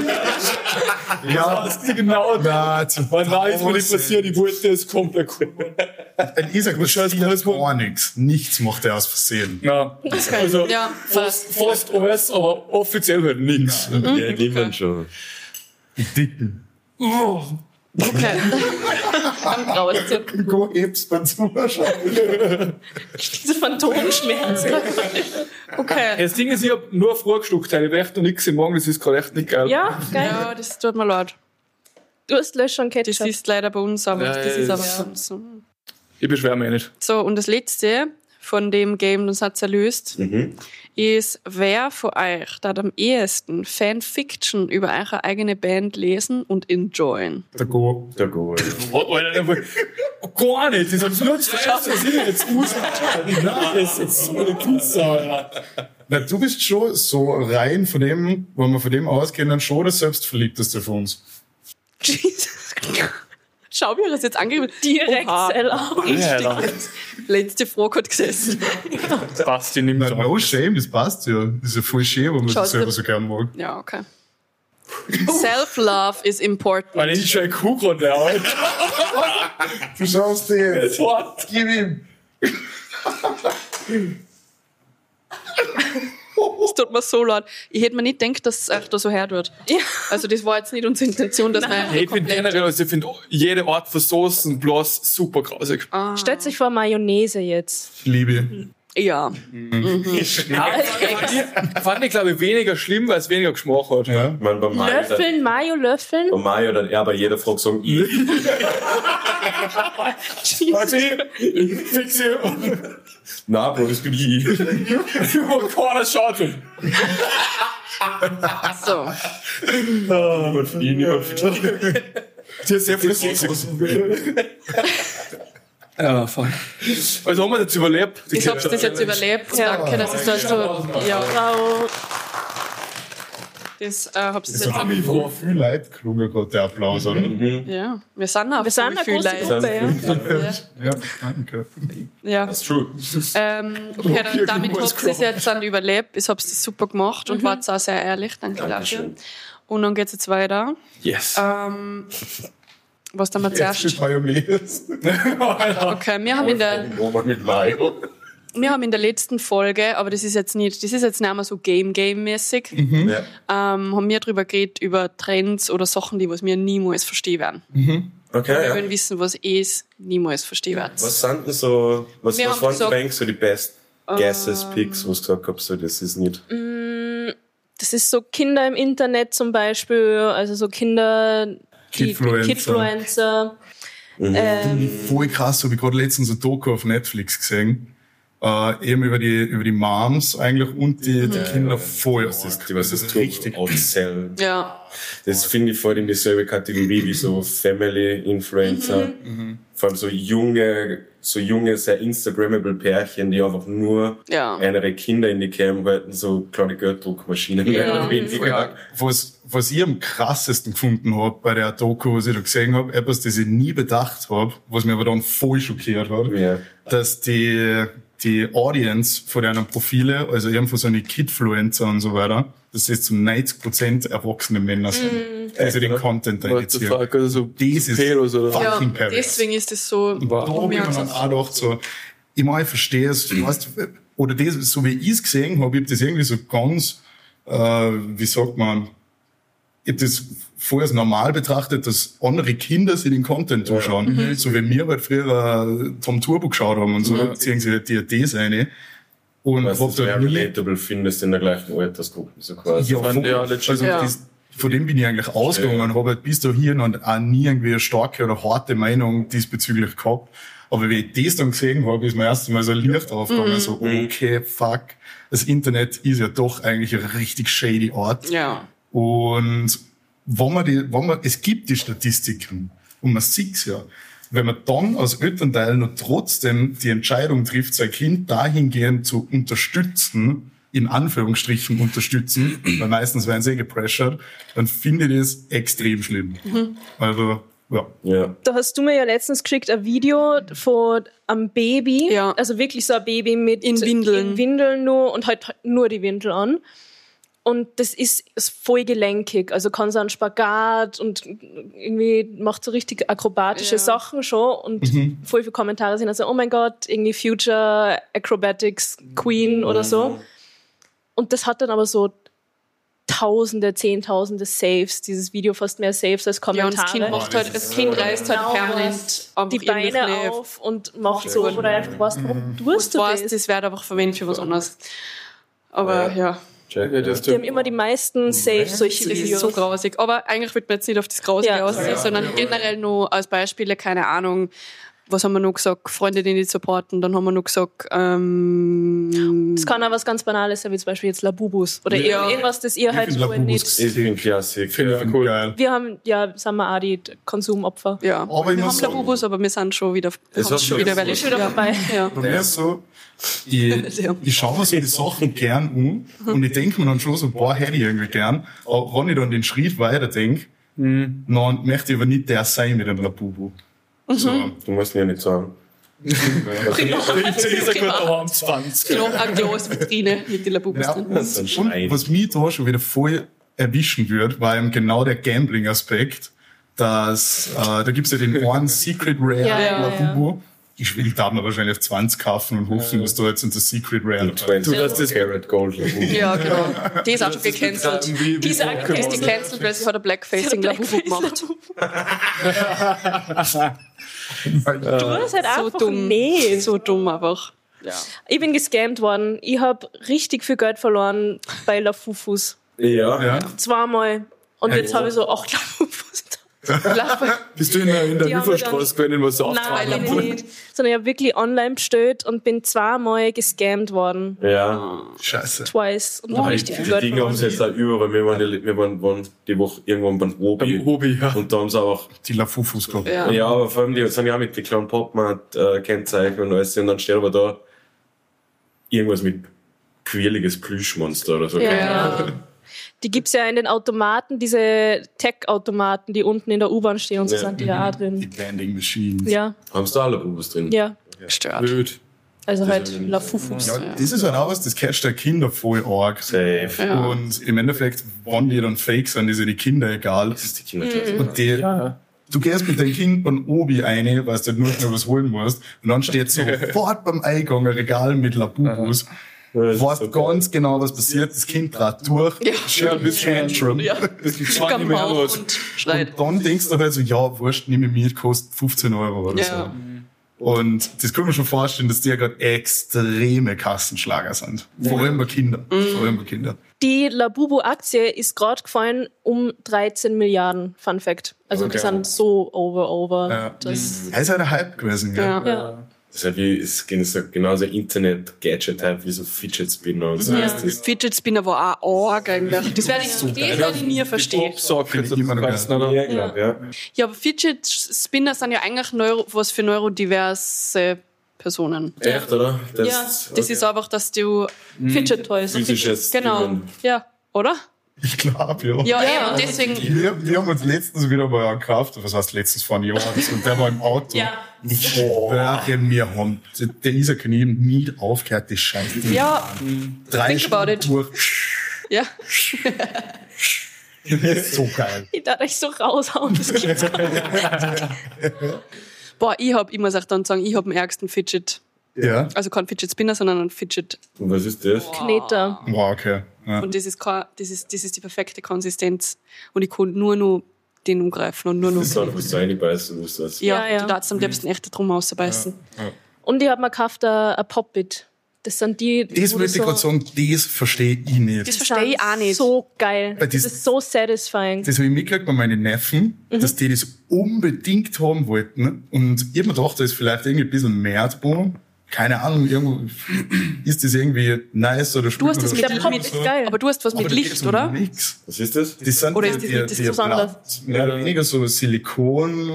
Ja, das ist genau das. Weil nein, ist mir nicht passiert, ich wollte es komplett cool. Ein Isaac passiert gar nichts. Nichts macht er aus Versehen. Ja, also Ja, fast alles, aber offiziell halt nichts. Ja, niemand schon. Die Dicken. okay. Am Grauszirkel. Go hebst beim Zuschauen. Diese Phantomschmerz. Okay. Das Ding ist, ich hab nur vorgeschluckt, ich recht noch nichts im Morgen, das ist gerade echt nicht geil. Ja, geil. Ja, das tut mir leid. Du hast Löcher und Ketchup. Das ist leider bei uns, aber Ja, das ist aber ja. bei uns so. Ich beschwere mich nicht. So, und das letzte von dem Game, das hat's erlöst, ist, wer von euch da am ehesten Fanfiction über eure eigene Band lesen und enjoyen? Der Go. Der Go. Oh, Alter, gar nicht. Das hab's nur zuerst gesehen, jetzt Nein, das ist so eine Pizza, Alter. Na, du bist schon so rein von dem, wenn wir von dem ausgehen, dann schon der Selbstverliebteste von uns. Jesus. Schau, wie er das jetzt angegeben hat. Direkt Oha. Sellout. Ja, Letzte Frage hat gesessen. das passt dir nicht Na, mehr. no shame, das passt ja. Das ist ja voll schön, wenn man Schaut sich selber dir- so gern mag. Ja, okay. Self-love is important. Weil ich schon ein Kuh gerade, Alter. Du schaust dir. Das Wort. Gib ihm. Das tut mir so leid. Ich hätte mir nicht gedacht, dass es euch da so hört wird. Ja. Also das war jetzt nicht unsere Intention, dass wir Ich finde generell, also ich finde jede Art von Soßen bloß super grausig. Stellt sich vor Mayonnaise jetzt. Liebe. Ja. Fand ich, glaube ich, weniger schlimm, weil es weniger Geschmack hat. Ja. Ich meine, bei Mayo, Löffeln, Mayo, Löffeln. bei Mayo dann eher bei jeder Frage sagen, Also ich fixe nein, Bro, das bin ich. keiner schaut schon. So. Niemand für ihn, niemand für dich. Die ist sehr flüssig. Ja, voll. Also haben wir das überlebt? Ich hab's das jetzt überlebt. Ja. Danke, dass ich da so... Ja, Frau. das hab's Das jetzt... hat mich vor viel Leid gelungen, gerade der Applaus, oder? Ja, wir sind auch Wir sind eine viel große Leute. Gruppe, ja. Ja, danke. Ja. That's true. Okay, dann, damit habt ihr es jetzt dann überlebt. Ich hab's das super gemacht und wart auch sehr ehrlich. Danke dafür. Dankeschön. Und dann geht's jetzt weiter. Yes. Was dann wir zuerst... Jetzt Mayonnaise. Okay, wir haben in der... Robert mit Mayo. Wir haben in der letzten Folge, aber das ist jetzt nicht mehr so Game-mäßig, Ja. haben wir darüber geredet, über Trends oder Sachen, die was wir niemals verstehen werden. Okay, Wir ja. wollen wissen, was es niemals verstehen wird. Was sind denn so, was Wir haben waren gesagt- Banks so die best Guesses, Picks, wo du gesagt hast, so, das ist nicht. Das ist so Kinder im Internet zum Beispiel, also so Kinder, die Kidfluencer. Kidfluencer. Voll krass, habe ich gerade letztens ein Doku auf Netflix gesehen. Eben über die Moms eigentlich und die Kinder voll. Das ist richtig outsellen. Ja, Das finde ich voll in dieselbe Kategorie wie so Family-Influencer. Vor allem so junge, sehr Instagrammable Pärchen, die einfach nur Ja. ihre Kinder in die Cam halten, so kleine Gelddruckmaschinen mehr oder weniger. Ja, was ich am krassesten gefunden habe bei der Doku, was ich da gesehen habe, etwas, das ich nie bedacht habe, was mir aber dann voll schockiert hat, Ja. dass die Audience von deren Profile, also eben von so einen Kidfluencer und so weiter, dass das zu 90% erwachsene Männer sind, die den Content da What the initiieren. fuck, also so Das ist Pedos oder ja fucking pervers. deswegen ist es so... Da habe ich mir dann auch gedacht, so, ich meine, ich verstehe es, du weißt, oder das, so wie ich es gesehen habe, ich habe das irgendwie so ganz, wie sagt man, ich habe das vorher als normal betrachtet, dass andere Kinder sich den Content zuschauen. So wie wir halt früher Tom Turbo geschaut haben und so, ziehen sie halt die das rein. Und Was hab du sehr da nie, relatable findest in der gleichen Altersgruppe, so quasi. ja, voll. Ja, legit. Also Ja. von dem bin ich eigentlich ausgegangen und habe halt bis dahin und auch nie irgendwie eine starke oder harte Meinung diesbezüglich gehabt. Aber wie ich das dann gesehen habe, ist mir erst einmal so ein Licht aufgegangen, so, okay, fuck, das Internet ist ja doch eigentlich eine richtig shady Art. Ja. Und es gibt die Statistiken und man sieht's ja. Wenn man dann als Elternteil noch trotzdem die Entscheidung trifft, sein Kind dahingehend zu unterstützen, in Anführungsstrichen unterstützen, weil meistens werden sie gepressured, dann finde ich das extrem schlimm. Also, ja. Da hast du mir ja letztens geschickt ein Video von einem Baby, also wirklich so ein Baby mit in Windeln nur und halt nur die Windel an. Und das ist voll gelenkig, also kann so einen Spagat und irgendwie macht so richtig akrobatische Sachen schon und voll viele Kommentare sind also, oh mein Gott, irgendwie Future Acrobatics Queen oder so. Und das hat dann aber so Tausende, Zehntausende Saves, dieses Video fast mehr Saves als Kommentare. Ja, und das Kind reißt halt permanent die Beine auf und macht so, oder einfach was, warum tust du das? Das wird einfach verwendet für was anderes. Aber die haben immer die meisten Saves, solche das Videos. ist so grausig. Aber eigentlich wird man jetzt nicht auf das Grausige aussehen, sondern generell nur als Beispiele, keine Ahnung, was haben wir noch gesagt? Freunde, die nicht supporten. Dann haben wir noch gesagt, das kann auch was ganz Banales sein, wie zum Beispiel jetzt Labubus. Oder irgendwas, das ihr halt so nicht... Ist ein Klassik. Cool. Geil. Wir haben, sind wir auch die Konsumopfer. ja, Aber wir haben Labubus, aber wir sind schon wieder, welche. Schon wieder vorbei. Ja. Bei mir ist so, ich schaue mir so die Sachen gern und ich denke mir dann schon so, hätte ich irgendwie gern. Aber wenn ich dann den Schritt weiter denke, dann möchte ich aber nicht der sein mit dem Labubu. So. Du musst mir ja nicht sagen. Ich sag gut, aber am 20. Ein Glas Vitrine mit den Labubus Ja, drin. und was mich da schon wieder voll erwischen wird, war eben genau der Gambling-Aspekt, dass da gibt's ja den One Secret Rare Labubu. Ich will da mal wahrscheinlich auf 20 kaufen und hoffen, dass da jetzt unter Secret Rare 20 Carat Gold. Ja, genau. Die ist auch schon gecancelt. Die ist gecancelt, weil sie hat ein Blackfacing Labubu gemacht. Du hast halt So einfach dumm. So dumm einfach. Ja. Ich bin gescammt worden. Ich habe richtig viel Geld verloren bei Lafufus. Ja. 2-mal. Und jetzt habe ich so 8 Lafufus. Bist du in der Lieferstraße gewesen, was so Nein, nicht. Sondern ich habe wirklich online bestellt und bin 2-mal gescammt worden. Ja. Scheiße. Twice. Und habe richtig viel Die Geld Dinge haben sie verloren. jetzt auch überall. Wir waren die Woche irgendwann beim Obi. Und da haben sie auch, Die Lafufus gehabt. ja, aber vor allem, die sind ja auch mit den kleinen Popmat-Kennzeichen und alles. Und dann steht aber da irgendwas mit quirliges Plüschmonster oder so. Ja. Die gibt's ja in den Automaten, diese Tech-Automaten, die unten in der U-Bahn stehen und so sind die ja auch Die drin. Vending Machines. Ja, Haben sie da alle Bubus drin? ja. Gestört. Blöd. Also halt Lafufus. Ja, das ist halt auch was, das catcht der Kinder voll arg. Safe. Ja. Und im Endeffekt, wenn die dann fake sind, ist ja die Kinder egal. Das ist die Kinderklasse. Und du gehst mit deinem Kind beim Obi rein, weil du nur noch was holen musst, und dann steht sofort beim Eingang ein Regal mit Labubus. Weißt ganz genau, was passiert. Das Kind trat durch, schön bis Tantrum. Das gibt Guck am Bauch los. und schreit. Und dann denkst du halt so, ja, wurscht, nehme ich mit, kostet 15 Euro oder Ja. so. Und das kann man schon vorstellen, dass die ja gerade extreme Kassenschlager sind. Vor allem bei Kindern. Vor allem bei Kindern. Die Labubu-Aktie ist gerade gefallen um 13 Milliarden. Fun Fact. Also die sind so over. Ja. Das, Er ist halt ein Hype gewesen, gell? ja. Das ist halt wie, es ist genauso Internet-Gadget-Type wie so Fidget-Spinner und so. Ja. Fidget Spinner war auch arg eigentlich. Das werde ich nie verstehen. Popsocket, ich immer noch geil. Ja, genau, ja. Ja, aber Fidget Spinner sind ja eigentlich was für neurodiverse Personen. Echt, oder? Das ist einfach, dass du Fidget Toys. physisches genau. Ding. Ja, oder? Ich glaube, ja. Ja, und deswegen. Wir haben uns letztens wieder mal gekauft, was heißt letztens vor einem Jahr, und der war im Auto. Ja. Ich schwöre, wir haben, der ist ja nie aufgehört, das Scheiße. Ja, 3 think about Stunden it. durch. ja. So geil. Ich darf euch so raushauen, das gibt's gar nicht. Boah, ich muss auch dann sagen, ich habe den ärgsten Fidget. Ja. Also kein Fidget Spinner, sondern ein Fidget. Und was ist das? Kneter. Wow, okay. Ja. Und das ist die perfekte Konsistenz. Und ich konnte nur den umgreifen und nur Das ist einfach, was du reinbeißen musst. Das. Ja, Ja. du darfst am liebsten echt drum rausbeißen. Und ich habe mir gekauft ein Pop-It. Das sind die, Das wo würde du ich gerade sagen, das verstehe ich nicht. Das verstehe ich auch nicht. So geil. Weil Das ist so satisfying. Das habe ich mitgekriegt bei meinen Neffen, dass die das unbedingt haben wollten. Und ich hab mir gedacht, da ist vielleicht irgendwie ein bisschen mehr dran. Keine Ahnung, irgendwo ist das irgendwie nice oder Du hast das Der mit, Pop mit ist geil. aber du hast was Aber mit da Licht, geht's um oder? Nix. Was ist das? Das sind Oder ist das die was anderes? mehr oder weniger so Silikon,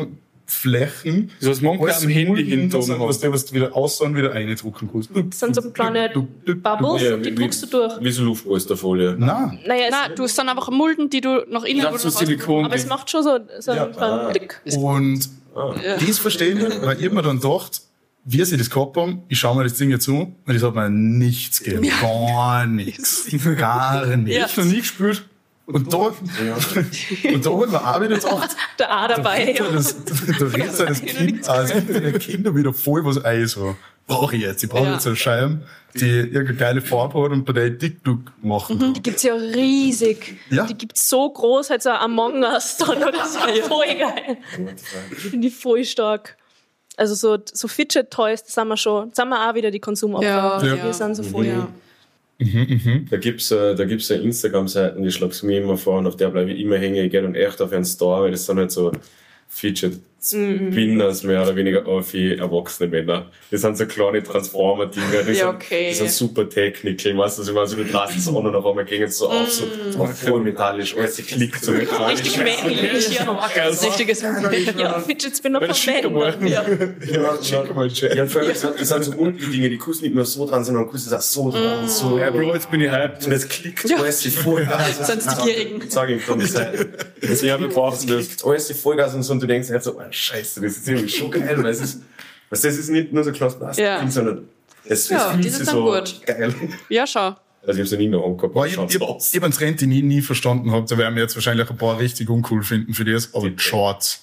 Flächen. So was manchmal am Handy hinten was du wieder aussehen, wieder reindrucken kannst. Das sind so kleine Bubbles, Ja, die druckst du durch. Wie so Luftpolsterfolie. Nein. Naja, Du hast dann einfach Mulden, die du nach innen... Das ist so Silikon. aber es macht schon so einen kleinen Blick. Und das verstehen wir, weil ich mir dann gedacht, wie sie das gehabt haben, ich schaue mir das Ding jetzt an und es hat mir nichts gegeben. Gar nichts. Gar nichts. Ich hab's noch nie gespürt. Und da haben wir auch wieder gedacht, Der A dabei. da redet das Kind, also die Kinder wieder voll was ein, so. Brauche ich jetzt. Ich brauche jetzt eine Scheibe, die irgendeine geile Farbe hat und bei der ich TikTok machen. Die gibt's ja riesig. Ja. Die gibt's so groß, halt so Among Us dann oder so. Voll geil. Finde ich voll stark. Also so Fidget Toys, das sind wir auch wieder die Konsumopfer. Ja. Wir sind so voll. Ja. Da gibt's ja Instagram-Seiten, die schlagst du mir immer vor und auf der bleibe ich immer hängen. Ich gehe dann echt auf einen Store, weil das sind halt so Fidget-Spinners mehr oder weniger auch für erwachsene Männer. Das sind so kleine Transformer-Dinger. Die sind super Technical, weißt du, ich meine, so du drast es an und auf einmal gehen es so auf, so voll metallisch, alles klickt so mechanisch. Richtig männlich, ja. Das richtiges Ja, Fidget Spinner von Männern. Ja. Ja, vor allem, das sind so unten die Dinge, die kannst nicht nur so dran, sondern du kannst es auch so dran, so. Ja, Bro, jetzt bin ich hyped. Und das klickt alles die Vollgas. Sonst die Gierigen. Sag ich von der Seite. Ja, wir brauchen das. Klickt alles die Vollgas und so, und du denkst halt so, oh, Scheiße, das ist irgendwie schon geil, weil das ist nicht nur so kleines Plastik, sondern es fühlt die sich sind so gut. geil. Ja, schau. Also ich hab's ja nie noch angehabt. Boah, ich hab einen Trend, den ich nie verstanden habe. Da werden wir jetzt wahrscheinlich ein paar richtig uncool finden für das. Aber Shorts.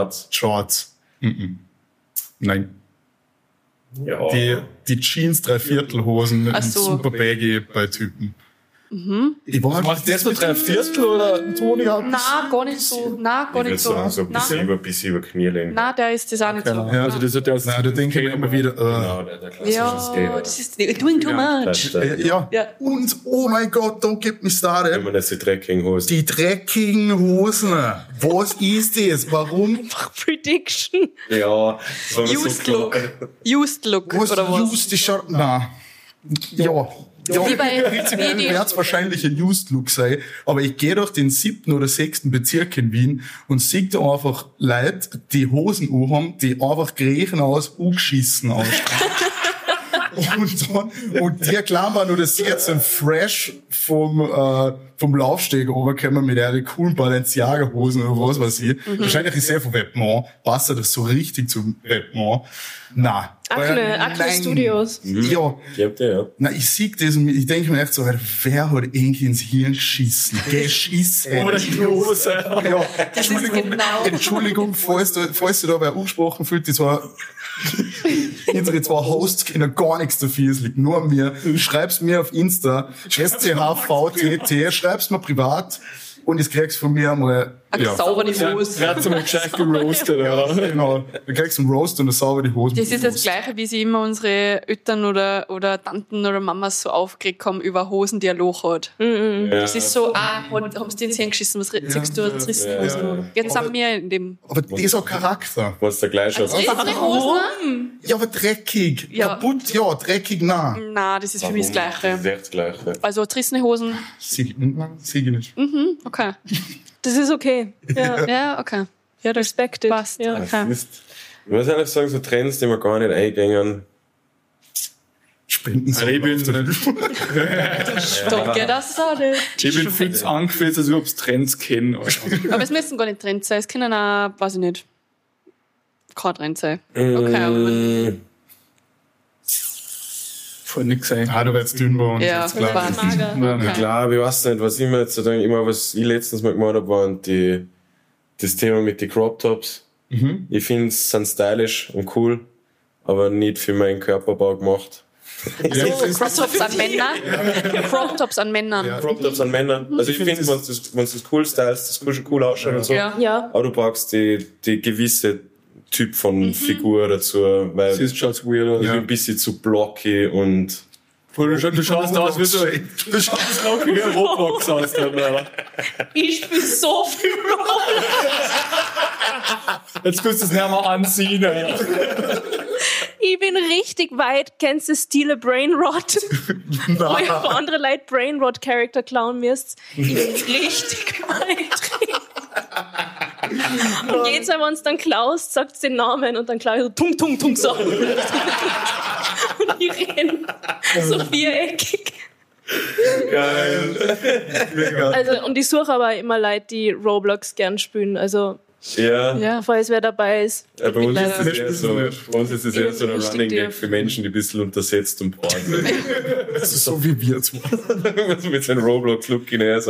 Nein. Ja. Die Jeans Dreiviertelhosen Ach sind so. super baggy bei Typen. Ich war Machst du das mit 3/4 oder? Toni hat Na, gar nicht so. Ich würde sagen, so ein bisschen über Knielänge. Na, der ist das auch nicht so. Ja. Also das hat ja Nein, da denke ich mir immer wieder, Genau, der klassische Skater. Ja, das ist doing too much. ja. Ja. Und, oh mein Gott, don't get me started. Immer das die dreckigen Hosen. Die dreckigen Hosen. Was ist das? Warum? Prediction. Ja, das war mir Used so Look. klar. Used Look, Was oder was? used ist schon, na. Ja. Ja, Wie bei- prinzipiell wie die- wird es wahrscheinlich ein Used-Look sein, aber ich gehe durch den 7. oder 6. Bezirk in Wien und sehe da einfach Leute, die Hosen anhaben, die einfach Griechen aus, angeschissen ausschauen. Und die erklären mir nur, dass sie jetzt ein Fresh vom Laufsteg runterkommen mit ihren coolen Balenciaga-Hosen oder was weiß ich. Wahrscheinlich ist er von Webman. Passt das so richtig zum Webman? Nein. Akne Studios. Ja. Ich hab den, ja. Na, ich sehe das und ich denke mir echt so, wer hat irgendwie ins Hirn geschissen? Geschissen. Oder die Hose. Ja, Das ist genau. Entschuldigung, falls du da wer angesprochen fühlt, unsere zwei Hosts können gar nichts dafür, es liegt nur an mir. Schreib's mir auf Insta, SCHVTT, schreib's mir privat und ich krieg's von mir mal, Sauber die Hose. Wer hat so mal gescheit geroastet, ja. genau, du kriegst einen Roast und eine saubere Hose. Das ist das Gleiche, wie sie immer unsere Eltern oder Tanten oder Mamas so aufgeregt haben über Hosen, die ein Loch hat. Das ist so, haben sie dir ins Hirn geschissen, was siehst du, zerrissene Hosen. Jetzt haben wir in dem... Aber das hat Charakter. Was der gleiche aus. Zerrissene Hosen? Ja, aber dreckig. Ja. Kaputt, ja, dreckig, nein. Nein, das ist für mich das Das ist Gleiche. echt das Gleiche. Also zerrissene Hosen, Sieg ich nicht. okay. Das ist okay. Ja. Ja, okay. Ja, das Respected. passt. Ja. Okay. Ich muss ehrlich sagen, so Trends, die wir gar nicht eingängen. Spenden Ich bin Don't get us started. viel zu angefühlt, als ob es Trends kennen. Aber es müssen gar nicht Trends sein. Es können auch, weiß ich nicht, kein Trend sein. Okay, aber Voll nix sein. Ah, du wirst dünn bei uns. ja, jetzt klar. passt. Mager. Ich glaube, ich weiß nicht, was ich mir jetzt so denke, immer was ich letztens mal gemacht habe, waren das Thema mit den Crop Tops. Ich finde es sind stylisch und cool, aber nicht für meinen Körperbau gemacht. So, Crop Tops an Männern. Crop Tops an Männern. Crop Tops an Männern. Also ich finde, wenn du das cool stylst, das kann schon cool ausschauen und so. Ja. Ja. Aber du brauchst die gewisse Typ von Figur dazu, weil Das schaut weird aus. ich bin ein bisschen zu blocky und Du schaust aus wie so ein lockiger Roblox aus. Ich bin so viel Jetzt kannst du es nicht mehr anziehen. Ich bin richtig weit. Kennst du Stile Brainrot? Wo ihr für andere Leute Brainrot-Charakter klauen müsst. Ich bin richtig weit drin. Und jedes Mal, wenn es dann Klaus sagt den Namen und dann Klaus so tung, tung, tung so. Und ich renne so viereckig. Geil. Also, und ich suche aber immer Leute, die Roblox gern spielen. Also, Ja. falls wer dabei ist. Bei uns ist es eher so ein Running Gag für Menschen, die ein bisschen untersetzt und braun sind. Das ist so wie wir zwei. Mit seinem Roblox-Look hinaus.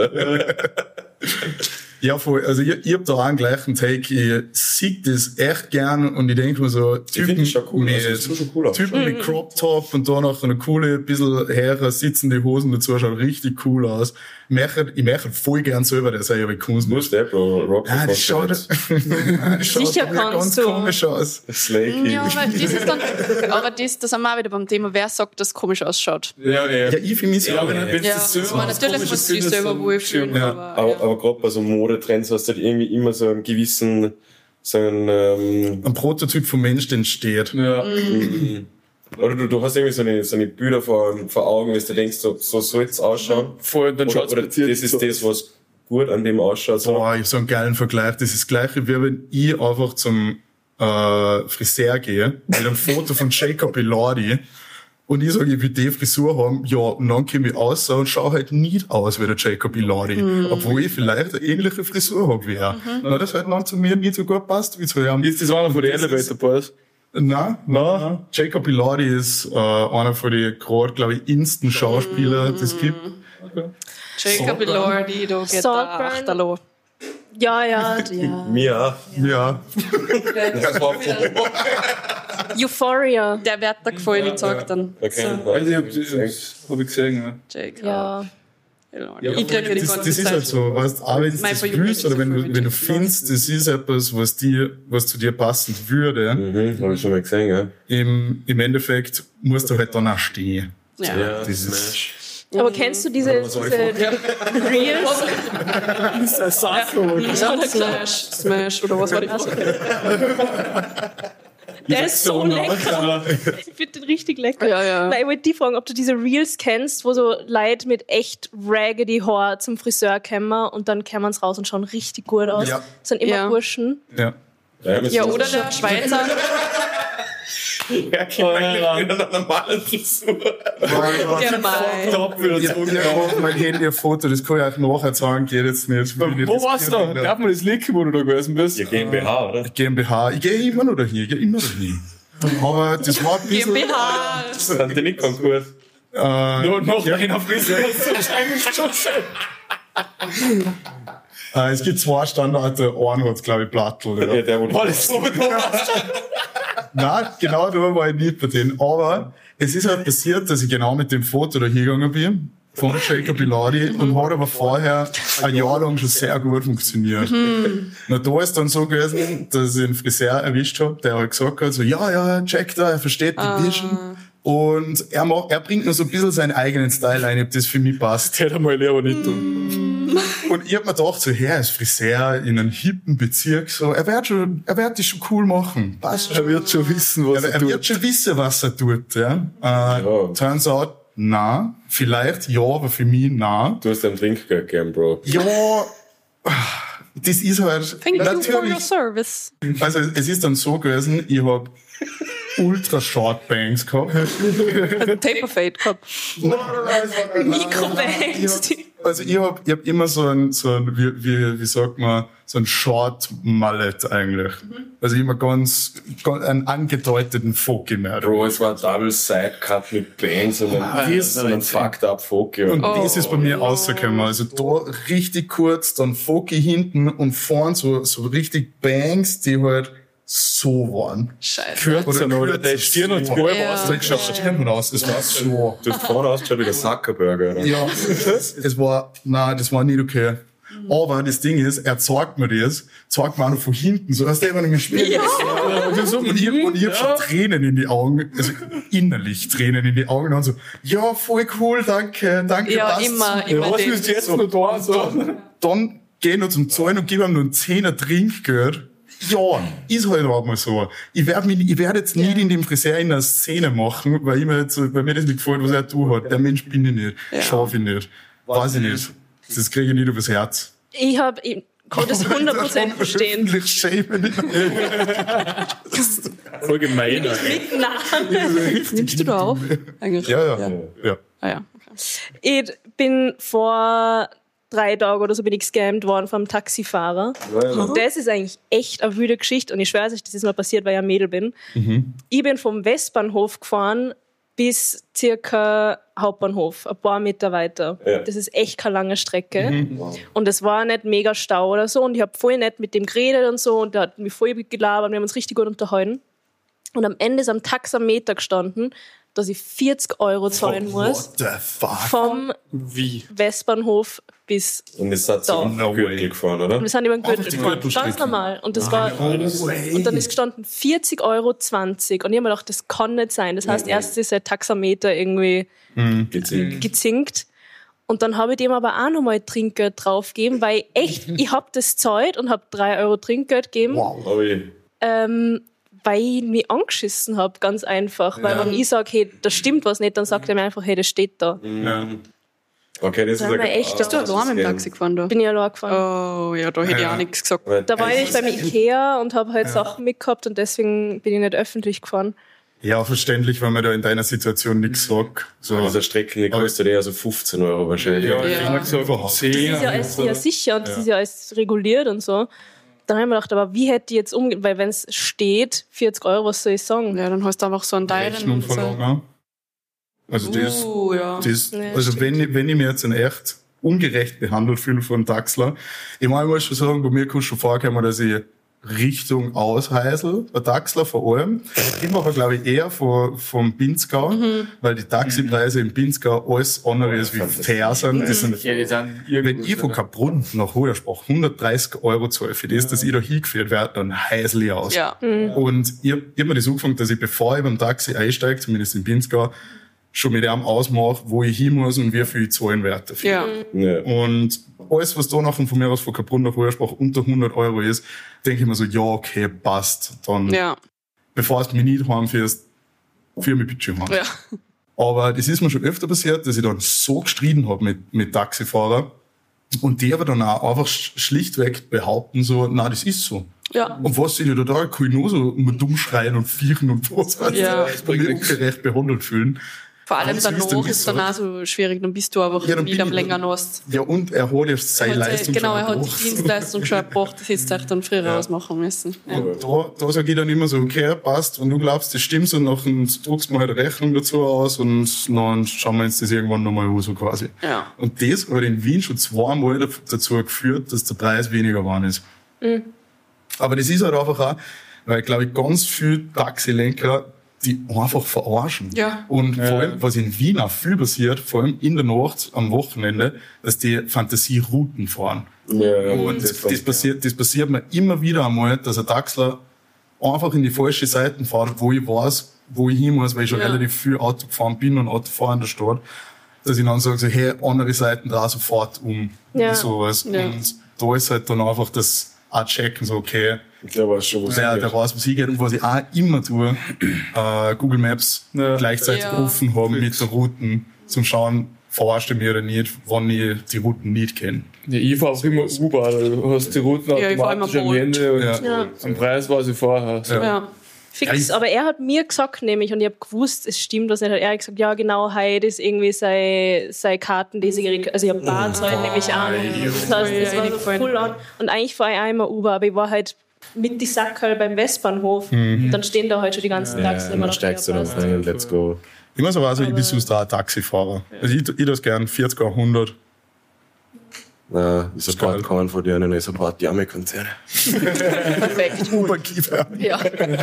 Ja, voll. Also ich hab da auch einen gleichen Take. Ich sehe das echt gern und ich denke mir so, Typen, schon cool, Typen mit Crop Top und da noch eine coole, bisschen höhere sitzende Hosen dazu, schaut richtig cool aus. Ich möchte voll gern selber der seine Kunst. Muss der, Bro. Rock Das schaut Sicher ganz kannst du. komisch aus. Slakey. Ja, aber das ist dann, da sind wir auch wieder beim Thema, wer sagt, dass es komisch ausschaut. Ja. Ja, ich finde es Ja, auch aber nicht. wenn Ja, das so aber natürlich muss ich selber wohlfühlen. Ja. Aber gerade bei so Modetrends hast du halt irgendwie immer so einen gewissen, Ein Prototyp vom Mensch, den steht. Ja. oder du hast irgendwie so eine Bilder vor Augen, dass du denkst, so soll es ausschauen. Vorher dann schaut's Oder das ist das, was gut an dem ausschaut. So. Boah, ich hab so einen geilen Vergleich. Das ist das Gleiche, wie wenn ich einfach zum Friseur gehe, mit einem Foto von Jacob Elordi und ich sage, ich will die Frisur haben, ja, und dann komme ich raus und schaue halt nicht aus wie der Jacob Elordi, obwohl ich vielleicht eine ähnliche Frisur habe wie er. Na, das halt dann zu mir nicht so gut passt wie zu ihm. Ist das einer von den Elevator Boys? Nein. Jacob Elordi ist einer von den gerade, glaube ich, Instant-Schauspieler, das gibt. Jacob Elordi, da geht der Saltburn. Achterloh. Ja. Mir Ja. das war Euphoria. Der wird da gefallen, ich sag dann. okay. Also das hab ich gesehen, ja. Jacob Ja. Elordi. Ich kriege die Das ganze ist Zeit. halt so, weißt, auch wenn du Mein das For You fühlst oder Page ist wenn du so findest, das ist etwas, was zu dir passen würde, Hab ich schon mal gesehen, ja. im Endeffekt musst du halt dann auch stehen. Ja. Das ist, Aber kennst du diese Reels? Smash oder was war die Frage? Der ist so lecker. Ich finde den richtig lecker. Ja. Nein, ich wollte die fragen, ob du diese Reels kennst, wo so Leute mit echt raggedy Haar zum Friseur kommen und dann kommen sie raus und schauen richtig gut aus. Ja. Das sind immer Ja. Burschen. ja. Ja, oder der Schweizer. normale Frisur. Gemein. Ich hab mein Handy ein Foto, das kann ich euch nachher sagen, geht jetzt nicht. Wo warst du da? Darf man das liken, wo du da gewesen bist? Ja, GmbH, oder? GmbH, ich gehe immer noch dahin, Aber das war ein bisschen... GmbH. Sind die nicht Konkurs? Noch einer Friseur. Das ist wahrscheinlich schon schön. Es gibt zwei Standorte, einen hat's, glaube ich, Plattl. Oder? Ja, der, wo War das so? Nein, genau da war ich nicht bei denen. Aber es ist halt passiert, dass ich genau mit dem Foto da hingegangen bin, von Jacob Elordi, und hat aber vorher ein Jahr lang schon sehr gut funktioniert. Na, da ist dann so gewesen, dass ich einen Friseur erwischt habe, der halt gesagt hat, so, ja, check da, er versteht die Vision. Und er bringt nur so ein bisschen seinen eigenen Style ein, ob das für mich passt. Das hätte er mal lieber nicht tun. Und ich hab mir gedacht, so, er ist Friseur in einem hippen Bezirk, so, er wird das schon cool machen. Passt schon. Er wird schon wissen, was er Er wird tut. schon wissen, was er tut, ja. Turns out, na, vielleicht ja, aber für mich na. Du hast einen Trinkgeld gegeben, Bro. Ja, das ist halt, Thank you for your natürlich, service. also es ist dann so gewesen, ich hab ultra short Bangs gehabt. Taperfade gehabt. Mikrobangs. Also ich hab immer so ein wie sagt man, so ein Short Mallet eigentlich. Also immer ganz einen angedeuteten Foki mehr. Bro, es war ein Double Side Cut mit Bands und ein fucked up Foki. Und das ist bei mir rausgekommen. Also da richtig kurz, dann Foki hinten und vorn so richtig Bangs, die halt so waren. Scheiße. Kürzer noch, oder der Stirn und zwei Ja. was. Ich schaue Stirn aus, es war so. Du hast vorne ausgeschaut wie der Zuckerberger, oder? Ja, das war nicht okay. Aber das Ding ist, er zeigt mir das, zeigt mir auch noch von hinten, so dass der immer nicht mehr spielt. Und ich hab schon Tränen in die Augen, also innerlich Tränen in die Augen und so, ja, voll cool, danke, Ja, passt. immer Was den. ist jetzt noch da? So. Dann geh noch zum Zahlen und gib ihm noch einen 10er Trinkgeld. Ja, ist halt auch mal so. Ich werd jetzt nicht in dem Friseur in einer Szene machen, weil mir das nicht gefällt, was er tun hat. Der Mensch bin ich nicht. Schaff ich nicht. Weiß ich nicht. Das kriege ich nicht übers Herz. kann das 100% verstehen. Voll gemein. Nimmst du da auf? Eigentlich? Ja. Ah, ja. Okay. Ich bin vor 3 Tagen oder so gescammt worden vom Taxifahrer. Und das ist eigentlich echt eine wilde Geschichte. Und ich schwöre euch, das ist mal passiert, weil ich ein Mädel bin. Ich bin vom Westbahnhof gefahren bis circa Hauptbahnhof, ein paar Meter weiter. Ja. Das ist echt keine lange Strecke. Und es war nicht mega Stau oder so. Und ich habe voll nett mit dem geredet und so. Und der hat mich voll gelabert. Wir haben uns richtig gut unterhalten. Und am Ende ist am Taxameter gestanden, dass ich 40 € zahlen muss. What the fuck? Vom Westbahnhof bis und es hat so Gürtel gefahren, oder? Und wir sind über den Gürtel gefahren. Ganz normal. Und das war, und dann ist gestanden 40,20 €. Und ich habe mir gedacht, das kann nicht sein. Das heißt, erst ist der Taxameter irgendwie gezinkt. Und dann habe ich dem aber auch nochmal Trinkgeld draufgegeben, weil ich habe das gezahlt und habe 3 € Trinkgeld gegeben. Wow. Weil ich mich angeschissen habe, ganz einfach. Weil wenn ich sage, hey, da stimmt was nicht, dann sagt er mir einfach, hey, das steht da. Ja. Okay, das ist echt. Bist du allein mit dem Taxi gefahren da? Bin ich allein gefahren. Oh, ja, da hätte ich auch nichts gesagt. Da war ich beim Ikea und habe halt Sachen mitgehabt und deswegen bin ich nicht öffentlich gefahren. Ja, verständlich, wenn man da in deiner Situation nichts sagt. So. Also der Strecken kostet eher so 15 € wahrscheinlich. Ja. Ich habe gesagt, das ist ja sicher und das ist ja alles reguliert und so. Dann habe ich mir gedacht, aber wie hätte ich jetzt umgehen? Weil wenn es steht, 40 €, was soll ich sagen? Ja, dann hast du einfach so einen teuren. Rechnung verlangen. Also also wenn ich mir jetzt in echt ungerecht behandelt fühle von einem Taxler, ich muss schon sagen, bei mir kann es schon vorkommen, dass ich Richtung Ausheisel, der Taxler vor allem. Ich mache, glaube ich, eher vom Pinzgau, weil die Taxipreise im Pinzgau alles andere als wie fair sind. Das sind wenn ich von Kaprun nach Hoyersbach 130 € zahle für das, dass ich da hingeführt werde, dann heisel ich aus. Ja. Und ich hab mir das angefangen, dass ich, bevor ich beim Taxi einsteige, zumindest in Pinzgau, schon mit dem ausmache, wo ich hin muss und wie viel ich zahlen werde dafür. Ja. Und alles, was da nachher von mir aus von Kaprun nach Hoyersbach unter 100 € ist, denke ich mir so, ja, okay, passt. Dann, bevor du mich nicht heimfährst, führ mich bitte heim. Ja. Aber das ist mir schon öfter passiert, dass ich dann so gestritten habe mit Taxifahrern und die aber dann auch einfach schlichtweg behaupten so, na, das ist so. Ja. Und was sind die da? Kann ich nur so dumm schreien und viechen und was heißt das? Mich ungerecht behandelt fühlen. Vor allem danach ist dann auch so schwierig, dann bist du einfach wieder am längeren Ast. Ja, und er hat ja seine Leistung genau, er hat die Dienstleistung schon erbracht, das hättest du dann früher ausmachen müssen. Ja. Da sage ich dann immer so, okay, passt, wenn du glaubst, das stimmt, und dann druckst du mir halt eine Rechnung dazu aus und dann schauen wir uns das irgendwann nochmal an, so quasi. Ja. Und das hat in Wien schon 2-mal dazu geführt, dass der Preis weniger geworden ist. Aber das ist halt einfach auch, weil, glaube ich, ganz viele Taxilenker die einfach verarschen. Ja. Und vor allem, was in Wien auch viel passiert, vor allem in der Nacht, am Wochenende, dass die Fantasierouten fahren. Ja, und das passiert mir immer wieder einmal, dass ein Taxler einfach in die falsche Seiten fährt, wo ich weiß, wo ich hin muss, weil ich schon relativ viel Auto gefahren bin und Auto fahren in der Stadt, dass ich dann sage, so, hey, andere Seiten da sofort um. Und sowas. Ja. Und da ist halt dann einfach das auch checken, so, okay, der weiß schon, der weiß, was hingeht. Und was ich auch immer tue, Google Maps gleichzeitig offen haben mit den Routen, zum Schauen, verarscht er mich oder nicht, wann ich die Routen nicht kenne. Ja, ich fahre auch immer U-Bahn, du hast die Routen automatisch am Ende und am Preis weiß ich vorher. So. Ja. Fix, aber er hat mir gesagt nämlich, und ich habe gewusst, es stimmt was nicht, hat er gesagt, ja genau, heute ist irgendwie seine Karten, die sie also ich habe Bahnzahlen nämlich an. Das heißt, das war so full on. Und eigentlich fahre ich auch immer Uber, aber ich war halt mit die Sackerl beim Westbahnhof, dann stehen da halt schon die ganzen Taxen. Dann steigst du dann rein, let's go. Ich muss aber auch sagen, ich bin sonst auch ein Taxifahrer. Also ich das gern 40 oder 100. Na, ich support keinen von denen, ich support die Arme-Konzerne. Perfekt. Uber-Kiefer. Ja.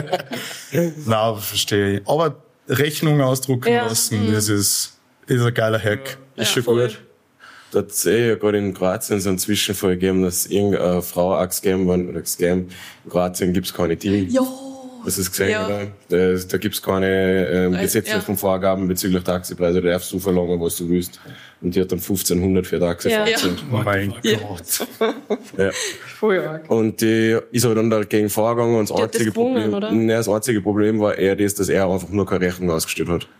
Nein, verstehe ich. Aber Rechnung ausdrucken lassen, das ist ein geiler Hack. Ist schon gut. Da hat es ja gerade in Kroatien so einen Zwischenfall gegeben, dass irgendeine Frau auch gescammt worden, oder gescammt. In Kroatien gibt's keine Team. Ja. Das ist gesehen, oder? Da gibt's keine gesetzlichen Vorgaben bezüglich Taxipreise. Da darfst du verlangen, was du willst. Und die hat dann 1500 für Taxi verzahlt. Oh mein Gott. Ja. Voll arg. Und die ist aber dann dagegen vorgegangen und das einzige Problem, oder? Das einzige Problem war eher das, dass er einfach nur keine Rechnung ausgestellt hat.